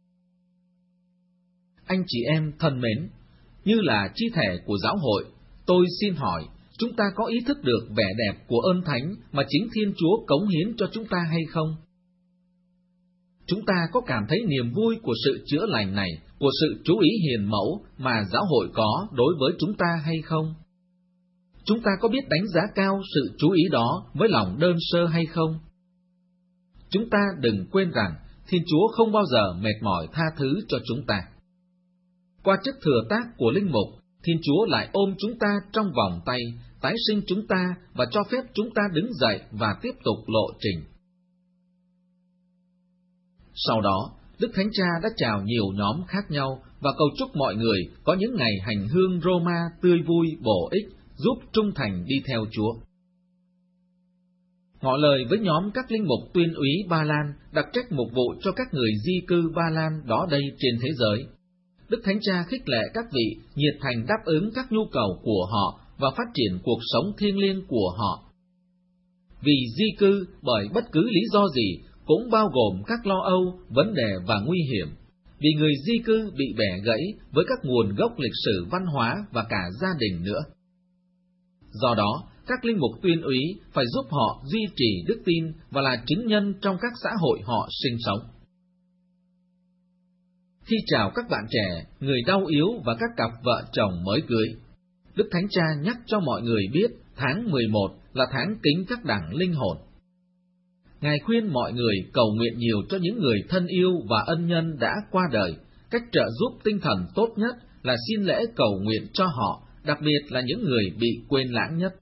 Anh chị em thân mến, như là chi thể của giáo hội, tôi xin hỏi, chúng ta có ý thức được vẻ đẹp của ơn thánh mà chính Thiên Chúa cống hiến cho chúng ta hay không? Chúng ta có cảm thấy niềm vui của sự chữa lành này, của sự chú ý hiền mẫu mà giáo hội có đối với chúng ta hay không? Chúng ta có biết đánh giá cao sự chú ý đó với lòng đơn sơ hay không? Chúng ta đừng quên rằng Thiên Chúa không bao giờ mệt mỏi tha thứ cho chúng ta. Qua chức thừa tác của linh mục, Thiên Chúa lại ôm chúng ta trong vòng tay, tái sinh chúng ta và cho phép chúng ta đứng dậy và tiếp tục lộ trình. Sau đó, Đức Thánh Cha đã chào nhiều nhóm khác nhau và cầu chúc mọi người có những ngày hành hương Roma tươi vui, bổ ích, giúp trung thành đi theo Chúa. Ngỏ lời với nhóm các linh mục tuyên úy Ba Lan đặc trách mục vụ cho các người di cư Ba Lan đó đây trên thế giới. Đức Thánh Cha khích lệ các vị nhiệt thành đáp ứng các nhu cầu của họ và phát triển cuộc sống thiêng liêng của họ. Vì di cư bởi bất cứ lý do gì cũng bao gồm các lo âu, vấn đề và nguy hiểm, vì người di cư bị bẻ gãy với các nguồn gốc lịch sử văn hóa và cả gia đình nữa. Do đó, các linh mục tuyên úy phải giúp họ duy trì đức tin và là chứng nhân trong các xã hội họ sinh sống. Khi chào các bạn trẻ, người đau yếu và các cặp vợ chồng mới cưới, Đức Thánh Cha nhắc cho mọi người biết tháng 11 là tháng kính các đẳng linh hồn. Ngài khuyên mọi người cầu nguyện nhiều cho những người thân yêu và ân nhân đã qua đời. Cách trợ giúp tinh thần tốt nhất là xin lễ cầu nguyện cho họ, đặc biệt là những người bị quên lãng nhất.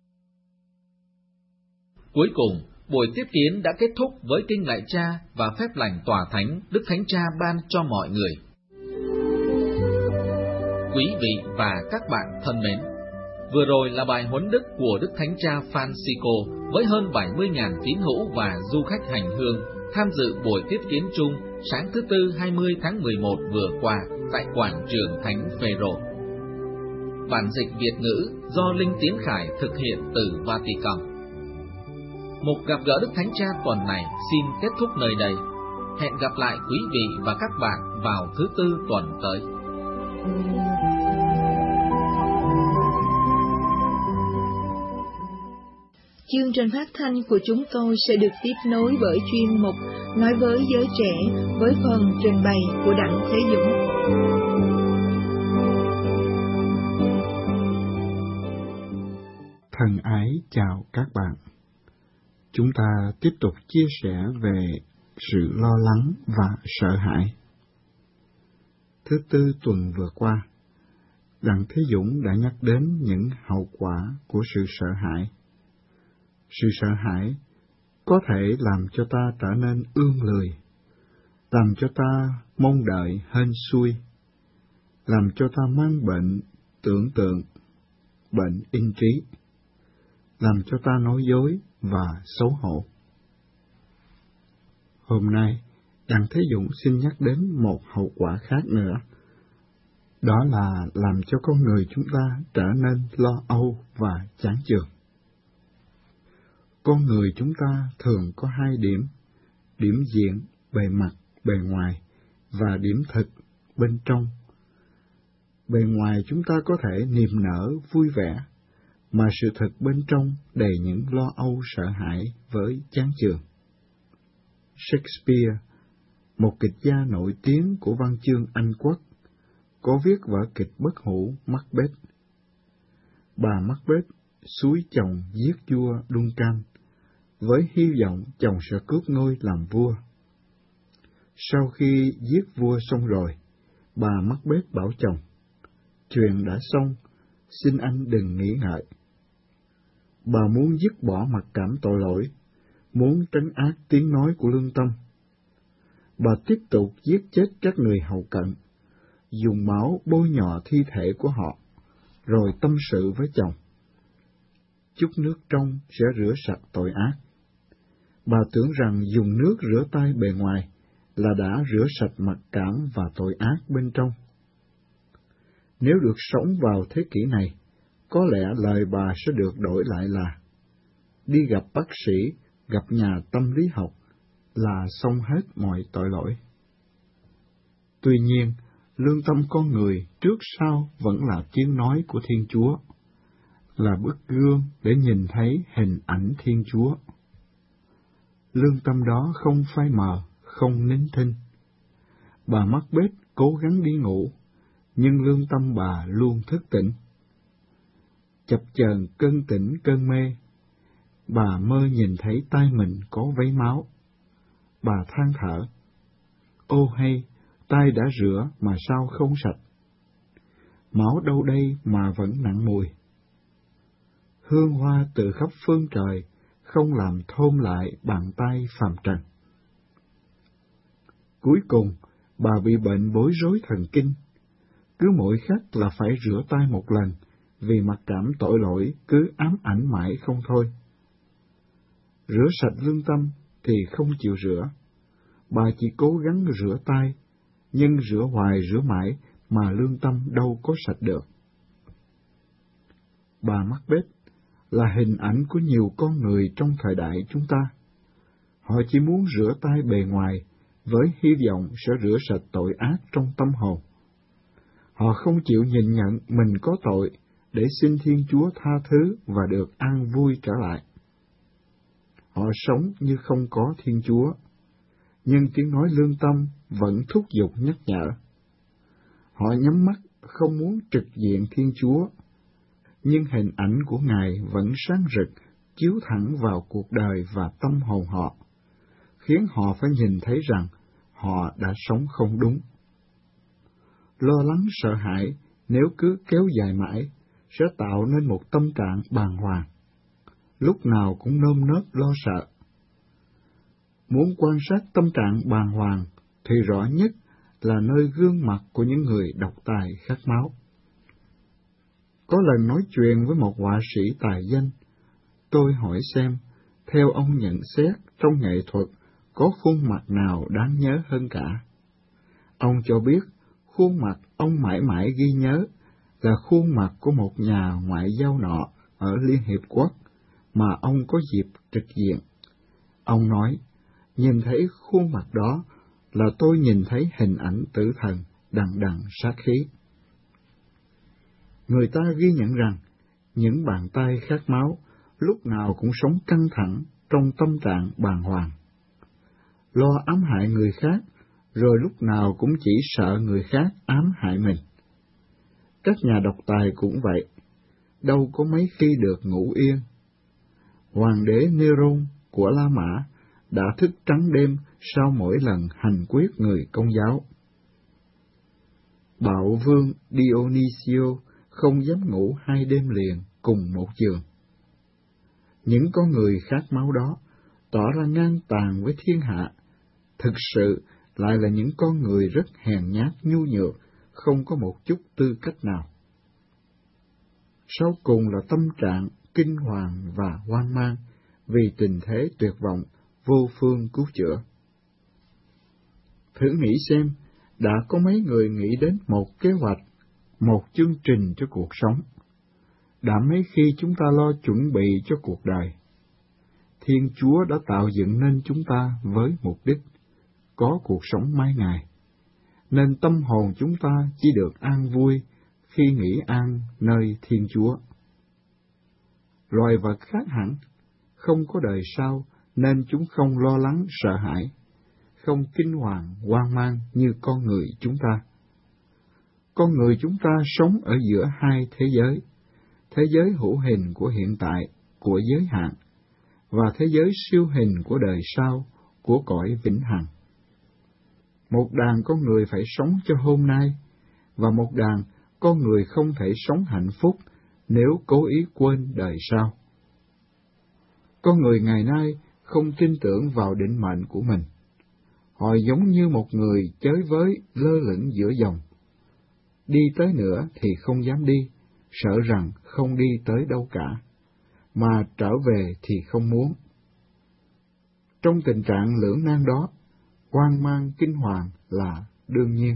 Cuối cùng, buổi tiếp kiến đã kết thúc với kinh lạy cha và phép lành tòa thánh Đức Thánh Cha ban cho mọi người. Quý vị và các bạn thân mến, vừa rồi là bài huấn đức của Đức Thánh Cha Francisco với hơn 70.000 tín hữu và du khách hành hương tham dự buổi tiếp kiến chung sáng thứ Tư 20 tháng 11 vừa qua tại quảng trường Thánh Phêrô. Bản dịch Việt ngữ do Linh Tiến Khải thực hiện từ Vatican. Mục gặp gỡ Đức Thánh Cha tuần này xin kết thúc nơi đây. Hẹn gặp lại quý vị và các bạn vào thứ Tư tuần tới. Chương trình phát thanh của chúng tôi sẽ được tiếp nối bởi chuyên mục Nói với giới trẻ với phần trình bày của Đặng Thế Dũng. Thân ái chào các bạn. Chúng ta tiếp tục chia sẻ về sự lo lắng và sợ hãi. Thứ Tư tuần vừa qua, Đặng Thế Dũng đã nhắc đến những hậu quả của sự sợ hãi. Sự sợ hãi có thể làm cho ta trở nên ương lười, làm cho ta mong đợi hên xui, làm cho ta mang bệnh tưởng tượng, bệnh in trí, làm cho ta nói dối và xấu hổ. Hôm nay, Đặng Thế Dũng xin nhắc đến một hậu quả khác nữa, đó là làm cho con người chúng ta trở nên lo âu và chán chường. Con người chúng ta thường có hai điểm: điểm diện, bề mặt, bề ngoài, và điểm thực, bên trong. Bề ngoài chúng ta có thể niềm nở, vui vẻ, mà sự thực bên trong đầy những lo âu sợ hãi với chán chường. Shakespeare, một kịch gia nổi tiếng của văn chương Anh Quốc, có viết vở kịch bất hủ Macbeth. Bà Macbeth xúi chồng giết vua Duncan, với hy vọng chồng sẽ cướp ngôi làm vua. Sau khi giết vua xong rồi, bà Macbeth bảo chồng, chuyện đã xong, xin anh đừng nghĩ ngợi. Bà muốn dứt bỏ mặc cảm tội lỗi, muốn trấn ác tiếng nói của lương tâm. Bà tiếp tục giết chết các người hầu cận, dùng máu bôi nhọ thi thể của họ, rồi tâm sự với chồng. Chút nước trong sẽ rửa sạch tội ác. Bà tưởng rằng dùng nước rửa tay bề ngoài là đã rửa sạch mặc cảm và tội ác bên trong. Nếu được sống vào thế kỷ này, có lẽ lời bà sẽ được đổi lại là: đi gặp bác sĩ, gặp nhà tâm lý học, là xong hết mọi tội lỗi. Tuy nhiên, lương tâm con người trước sau vẫn là tiếng nói của Thiên Chúa, là bức gương để nhìn thấy hình ảnh Thiên Chúa. Lương tâm đó không phai mờ, không nín thinh. Bà Macbeth cố gắng đi ngủ, nhưng lương tâm bà luôn thức tỉnh. Chập chờn cơn tỉnh cơn mê, bà mơ nhìn thấy tay mình có vấy máu. Bà than thở: ô hay, tay đã rửa mà sao không sạch? Máu đâu đây mà vẫn nặng mùi? Hương hoa từ khắp phương trời không làm thôn lại bàn tay phàm trần. Cuối cùng, bà bị bệnh bối rối thần kinh. Cứ mỗi khắc là phải rửa tay một lần, vì mặc cảm tội lỗi cứ ám ảnh mãi không thôi. Rửa sạch lương tâm thì không chịu rửa. Bà chỉ cố gắng rửa tay, nhưng rửa hoài rửa mãi mà lương tâm đâu có sạch được. Bà Macbeth là hình ảnh của nhiều con người trong thời đại chúng ta. Họ chỉ muốn rửa tay bề ngoài với hy vọng sẽ rửa sạch tội ác trong tâm hồn. Họ không chịu nhìn nhận mình có tội để xin Thiên Chúa tha thứ và được an vui trở lại. Họ sống như không có Thiên Chúa, nhưng tiếng nói lương tâm vẫn thúc giục nhắc nhở. Họ nhắm mắt không muốn trực diện Thiên Chúa, nhưng hình ảnh của Ngài vẫn sáng rực, chiếu thẳng vào cuộc đời và tâm hồn họ, khiến họ phải nhìn thấy rằng họ đã sống không đúng. Lo lắng sợ hãi nếu cứ kéo dài mãi sẽ tạo nên một tâm trạng bàng hoàng, lúc nào cũng nơm nớp lo sợ. Muốn quan sát tâm trạng bàng hoàng thì rõ nhất là nơi gương mặt của những người độc tài khát máu. Có lần nói chuyện với một họa sĩ tài danh, tôi hỏi xem, theo ông nhận xét trong nghệ thuật, có khuôn mặt nào đáng nhớ hơn cả? Ông cho biết, khuôn mặt ông mãi mãi ghi nhớ là khuôn mặt của một nhà ngoại giao nọ ở Liên Hiệp Quốc mà ông có dịp trực diện. Ông nói, nhìn thấy khuôn mặt đó là tôi nhìn thấy hình ảnh tử thần đằng đằng sát khí. Người ta ghi nhận rằng, những bàn tay khát máu lúc nào cũng sống căng thẳng trong tâm trạng bàng hoàng, lo ám hại người khác, rồi lúc nào cũng chỉ sợ người khác ám hại mình. Các nhà độc tài cũng vậy, đâu có mấy khi được ngủ yên. Hoàng đế Neron của La Mã đã thức trắng đêm sau mỗi lần hành quyết người Công giáo. Bạo vương Dionysio không dám ngủ 2 đêm liền cùng một giường. Những con người khát máu đó tỏ ra ngang tàn với thiên hạ, thực sự lại là những con người rất hèn nhát nhu nhược, không có một chút tư cách nào. Sau cùng là tâm trạng kinh hoàng và hoang mang vì tình thế tuyệt vọng, vô phương cứu chữa. Thử nghĩ xem, đã có mấy người nghĩ đến một kế hoạch, một chương trình cho cuộc sống? Đã mấy khi chúng ta lo chuẩn bị cho cuộc đời? Thiên Chúa đã tạo dựng nên chúng ta với mục đích có cuộc sống mãi ngày, nên tâm hồn chúng ta chỉ được an vui khi nghỉ an nơi Thiên Chúa. Loài vật khác hẳn, không có đời sau nên chúng không lo lắng sợ hãi, không kinh hoàng hoang mang như con người chúng ta. Con người chúng ta sống ở giữa hai thế giới hữu hình của hiện tại, của giới hạn, và thế giới siêu hình của đời sau, của cõi vĩnh hằng. Một đàn con người phải sống cho hôm nay, và một đàn con người không thể sống hạnh phúc nếu cố ý quên đời sau. Con người ngày nay không tin tưởng vào định mệnh của mình. Họ giống như một người chới với lơ lửng giữa dòng. Đi tới nữa thì không dám đi, sợ rằng không đi tới đâu cả, mà trở về thì không muốn. Trong tình trạng lưỡng nan đó, hoang mang kinh hoàng là đương nhiên.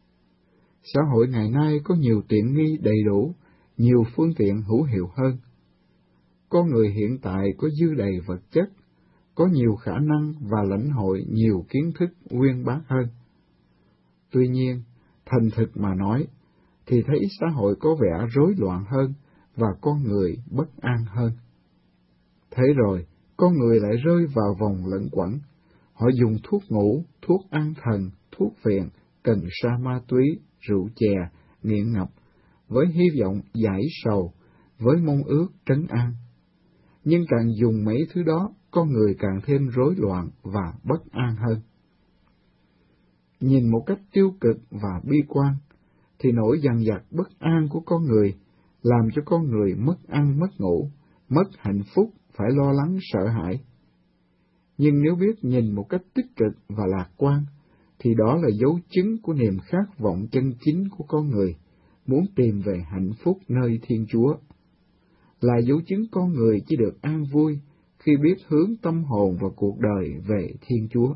Xã hội ngày nay có nhiều tiện nghi đầy đủ, nhiều phương tiện hữu hiệu hơn. Con người hiện tại có dư đầy vật chất, có nhiều khả năng và lãnh hội nhiều kiến thức uyên bác hơn. Tuy nhiên, thành thực mà nói, thì thấy xã hội có vẻ rối loạn hơn và con người bất an hơn. Thế rồi, con người lại rơi vào vòng lẩn quẩn. Họ dùng thuốc ngủ, thuốc an thần, thuốc phiện, cần sa ma túy, rượu chè, nghiện ngập, với hy vọng giải sầu, với mong ước trấn an. Nhưng càng dùng mấy thứ đó, con người càng thêm rối loạn và bất an hơn. Nhìn một cách tiêu cực và bi quan, thì nỗi dằn vặt bất an của con người làm cho con người mất ăn mất ngủ, mất hạnh phúc, phải lo lắng sợ hãi. Nhưng nếu biết nhìn một cách tích cực và lạc quan, thì đó là dấu chứng của niềm khát vọng chân chính của con người, muốn tìm về hạnh phúc nơi Thiên Chúa. Là dấu chứng con người chỉ được an vui khi biết hướng tâm hồn và cuộc đời về Thiên Chúa.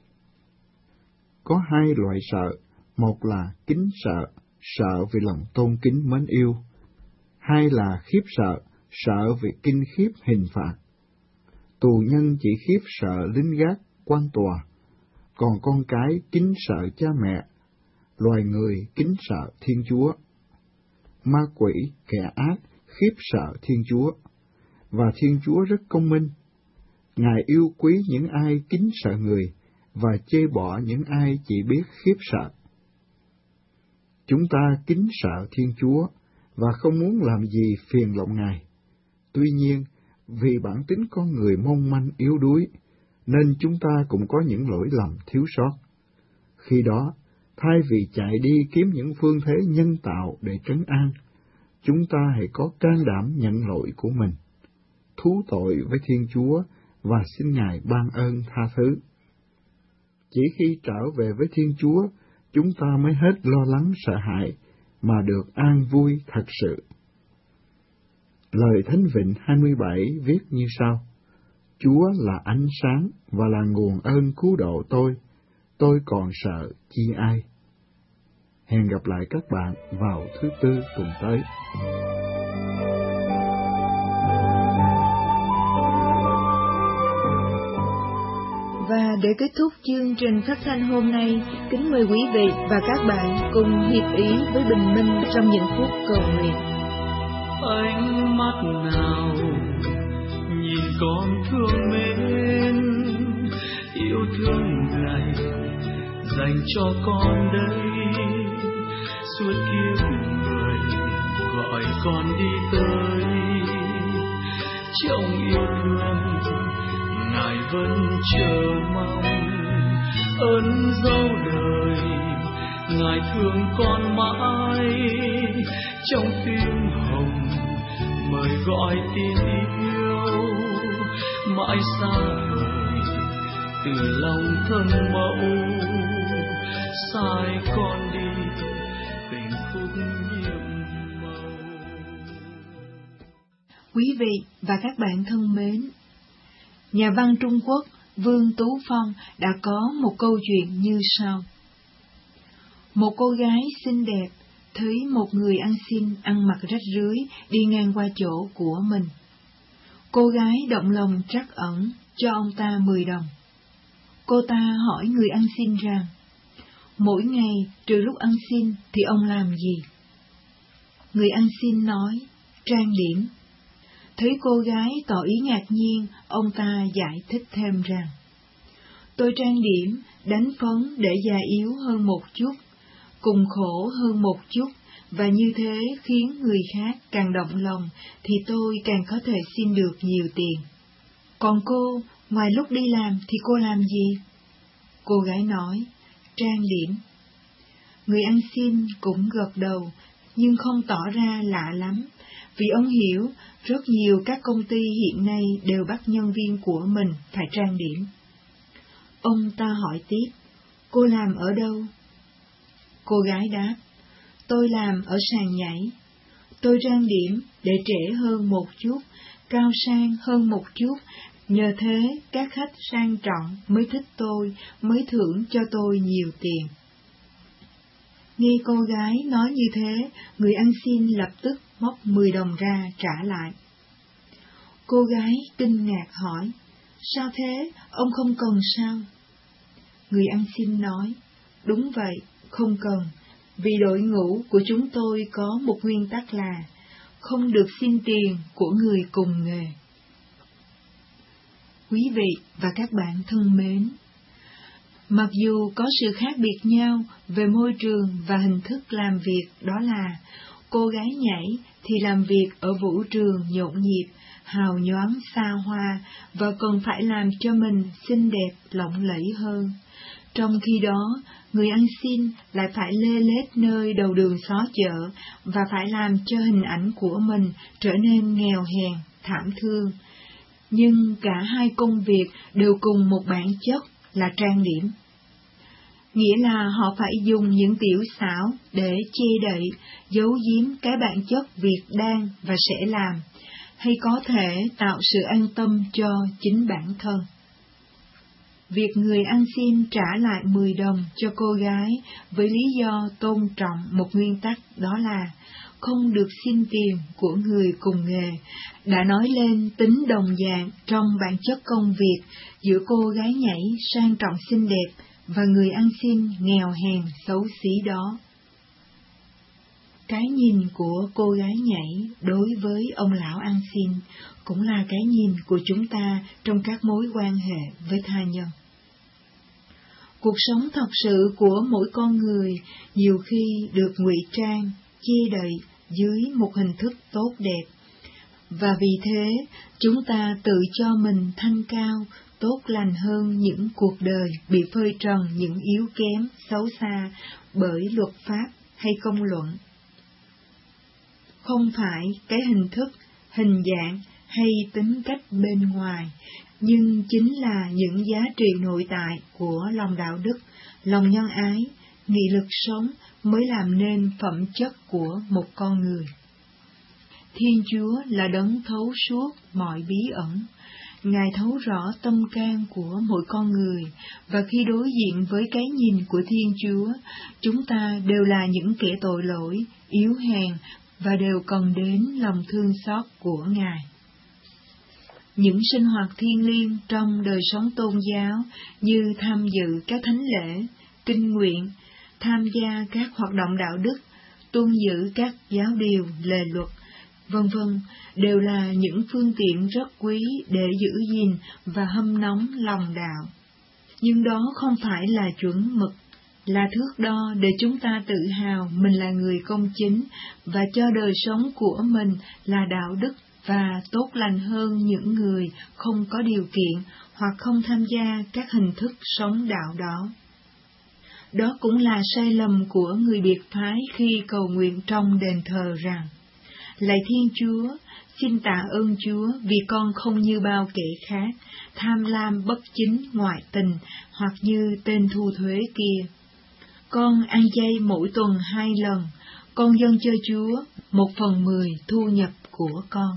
Có hai loại sợ, một là kính sợ, sợ vì lòng tôn kính mến yêu. Hai là khiếp sợ, sợ vì kinh khiếp hình phạt. Tù nhân chỉ khiếp sợ lính gác, quan tòa, còn con cái kính sợ cha mẹ, loài người kính sợ Thiên Chúa. Ma quỷ, kẻ ác khiếp sợ Thiên Chúa, và Thiên Chúa rất công minh. Ngài yêu quý những ai kính sợ người, và chê bỏ những ai chỉ biết khiếp sợ. Chúng ta kính sợ Thiên Chúa, và không muốn làm gì phiền lòng Ngài. Tuy nhiên, vì bản tính con người mong manh yếu đuối, nên chúng ta cũng có những lỗi lầm thiếu sót. Khi đó, thay vì chạy đi kiếm những phương thế nhân tạo để trấn an, chúng ta hãy có can đảm nhận lỗi của mình, thú tội với Thiên Chúa và xin Ngài ban ơn tha thứ. Chỉ khi trở về với Thiên Chúa, chúng ta mới hết lo lắng sợ hãi, mà được an vui thật sự. Lời Thánh Vịnh 27 viết như sau: Chúa là ánh sáng và là nguồn ơn cứu độ tôi còn sợ chi ai. Hẹn gặp lại các bạn vào thứ Tư tuần tới. Và để kết thúc chương trình phát thanh hôm nay, kính mời quý vị và các bạn cùng hiệp ý với bình minh trong những phút cầu nguyện. Ánh mắt nào nhìn con thương mến, yêu thương này dành cho con đây, suốt kiếp người gọi con đi tới. Trong yêu thương Ngài vẫn chờ mong ơn dấu đời, Ngài thương con mãi. Trong tim hồng mời gọi tin yêu, mãi xa vời từ lòng thân mẫu, sai con đi tình khúc nhiệm màu. Quý vị và các bạn thân mến, nhà văn Trung Quốc Vương Tú Phong đã có một câu chuyện như sau. Một cô gái xinh đẹp thấy một người ăn xin ăn mặc rách rưới đi ngang qua chỗ của mình. Cô gái động lòng trắc ẩn cho ông ta 10 đồng. Cô ta hỏi người ăn xin rằng, mỗi ngày trừ lúc ăn xin thì ông làm gì? Người ăn xin nói, trang điểm. Thấy cô gái tỏ ý ngạc nhiên, ông ta giải thích thêm rằng, tôi trang điểm, đánh phấn để già yếu hơn một chút, cùng khổ hơn một chút, và như thế khiến người khác càng động lòng, thì tôi càng có thể xin được nhiều tiền. Còn cô, ngoài lúc đi làm thì cô làm gì? Cô gái nói, trang điểm. Người ăn xin cũng gật đầu, nhưng không tỏ ra lạ lắm, vì ông hiểu rất nhiều các công ty hiện nay đều bắt nhân viên của mình phải trang điểm. Ông ta hỏi tiếp, cô làm ở đâu? Cô gái đáp, tôi làm ở sàn nhảy. Tôi trang điểm để trẻ hơn một chút, cao sang hơn một chút, nhờ thế các khách sang trọng mới thích tôi, mới thưởng cho tôi nhiều tiền. Nghe cô gái nói như thế, người ăn xin lập tức móc 10 đồng ra trả lại. Cô gái kinh ngạc hỏi, sao thế, ông không cần sao? Người ăn xin nói, đúng vậy, không cần, vì đội ngũ của chúng tôi có một nguyên tắc là không được xin tiền của người cùng nghề. Quý vị và các bạn thân mến, mặc dù có sự khác biệt nhau về môi trường và hình thức làm việc, đó là cô gái nhảy thì làm việc ở vũ trường nhộn nhịp, hào nhoáng xa hoa và cần phải làm cho mình xinh đẹp lộng lẫy hơn. Trong khi đó, người ăn xin lại phải lê lết nơi đầu đường xó chợ và phải làm cho hình ảnh của mình trở nên nghèo hèn, thảm thương. Nhưng cả hai công việc đều cùng một bản chất là trang điểm. Nghĩa là họ phải dùng những tiểu xảo để che đậy, giấu giếm cái bản chất việc đang và sẽ làm, hay có thể tạo sự an tâm cho chính bản thân. Việc người ăn xin trả lại 10 đồng cho cô gái với lý do tôn trọng một nguyên tắc, đó là không được xin tiền của người cùng nghề, đã nói lên tính đồng dạng trong bản chất công việc giữa cô gái nhảy sang trọng xinh đẹp và người ăn xin nghèo hèn xấu xí đó. Cái nhìn của cô gái nhảy đối với ông lão ăn xin cũng là cái nhìn của chúng ta trong các mối quan hệ với tha nhân. Cuộc sống thật sự của mỗi con người nhiều khi được ngụy trang, che đậy dưới một hình thức tốt đẹp, và vì thế chúng ta tự cho mình thanh cao, tốt lành hơn những cuộc đời bị phơi trần những yếu kém, xấu xa bởi luật pháp hay công luận. Không phải cái hình thức, hình dạng hay tính cách bên ngoài, nhưng chính là những giá trị nội tại của lòng đạo đức, lòng nhân ái, nghị lực sống mới làm nên phẩm chất của một con người. Thiên Chúa là đấng thấu suốt mọi bí ẩn. Ngài thấu rõ tâm can của mỗi con người, và khi đối diện với cái nhìn của Thiên Chúa, chúng ta đều là những kẻ tội lỗi, yếu hèn và đều cần đến lòng thương xót của Ngài. Những sinh hoạt thiêng liêng trong đời sống tôn giáo như tham dự các thánh lễ, kinh nguyện, tham gia các hoạt động đạo đức, tuân giữ các giáo điều, lề luật, v.v. đều là những phương tiện rất quý để giữ gìn và hâm nóng lòng đạo. Nhưng đó không phải là chuẩn mực, là thước đo để chúng ta tự hào mình là người công chính và cho đời sống của mình là đạo đức và tốt lành hơn những người không có điều kiện hoặc không tham gia các hình thức sống đạo đó. Đó cũng là sai lầm của người biệt phái khi cầu nguyện trong đền thờ rằng: Lạy Thiên Chúa, Xin tạ ơn Chúa vì con không như bao kẻ khác, tham lam bất chính, ngoại tình, hoặc như tên thu thuế kia. Con ăn chay mỗi tuần 2 lần, con dâng cho Chúa 1/10 thu nhập của con.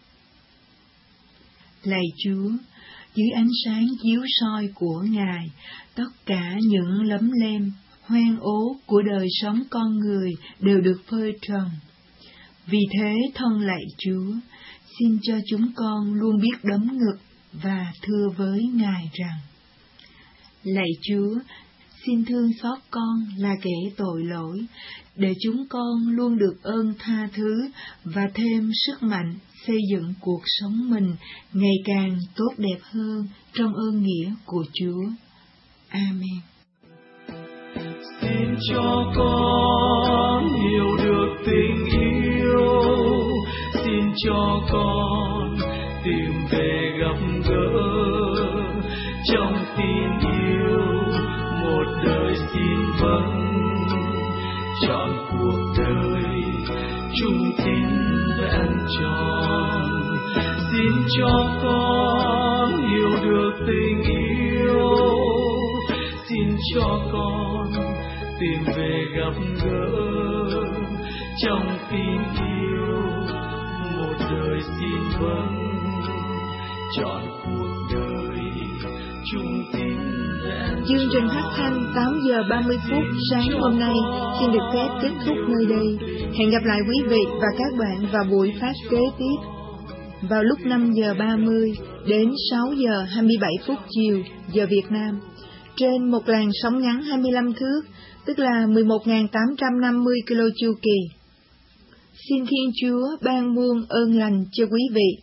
Lạy Chúa, dưới ánh sáng chiếu soi của Ngài, tất cả những lấm lem, hoen ố của đời sống con người đều được phơi trần. Vì thế thân lạy Chúa, xin cho chúng con luôn biết đấm ngực và thưa với Ngài rằng: Lạy Chúa, xin thương xót con là kẻ tội lỗi, để chúng con luôn được ơn tha thứ và thêm sức mạnh xây dựng cuộc sống mình ngày càng tốt đẹp hơn trong ơn nghĩa của Chúa. Amen. Xin cho con hiểu được tình yêu, xin cho con tìm về gặp gỡ trong tin yêu, một đời xin vâng trọn cuộc đời trung tín vẹn tròn. Xin cho con hiểu được tình yêu, xin cho con tìm về gặp gỡ trong tin yêu, một đời xin vâng trọn cuộc đời trung tín vẹn. Chương trình phát thanh 8 giờ 30 phút sáng hôm nay xin được phép kết thúc nơi đây. Hẹn gặp lại quý vị và các bạn vào buổi phát kế tiếp vào lúc 5 giờ 30 đến 6 giờ 27 phút chiều giờ Việt Nam trên một làn sóng ngắn 25 thước, tức là 11.850 kilo chu kỳ. Xin Thiên Chúa ban muôn ơn lành cho quý vị.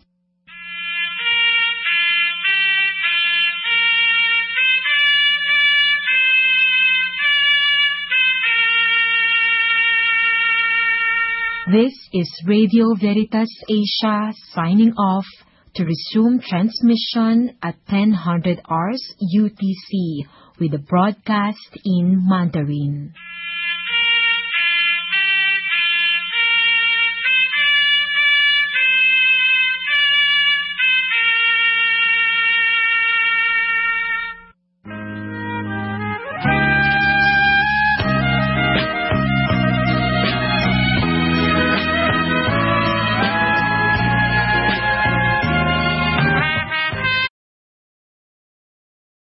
This is Radio Veritas Asia signing off to resume transmission at 10:00 hours UTC with the broadcast in Mandarin.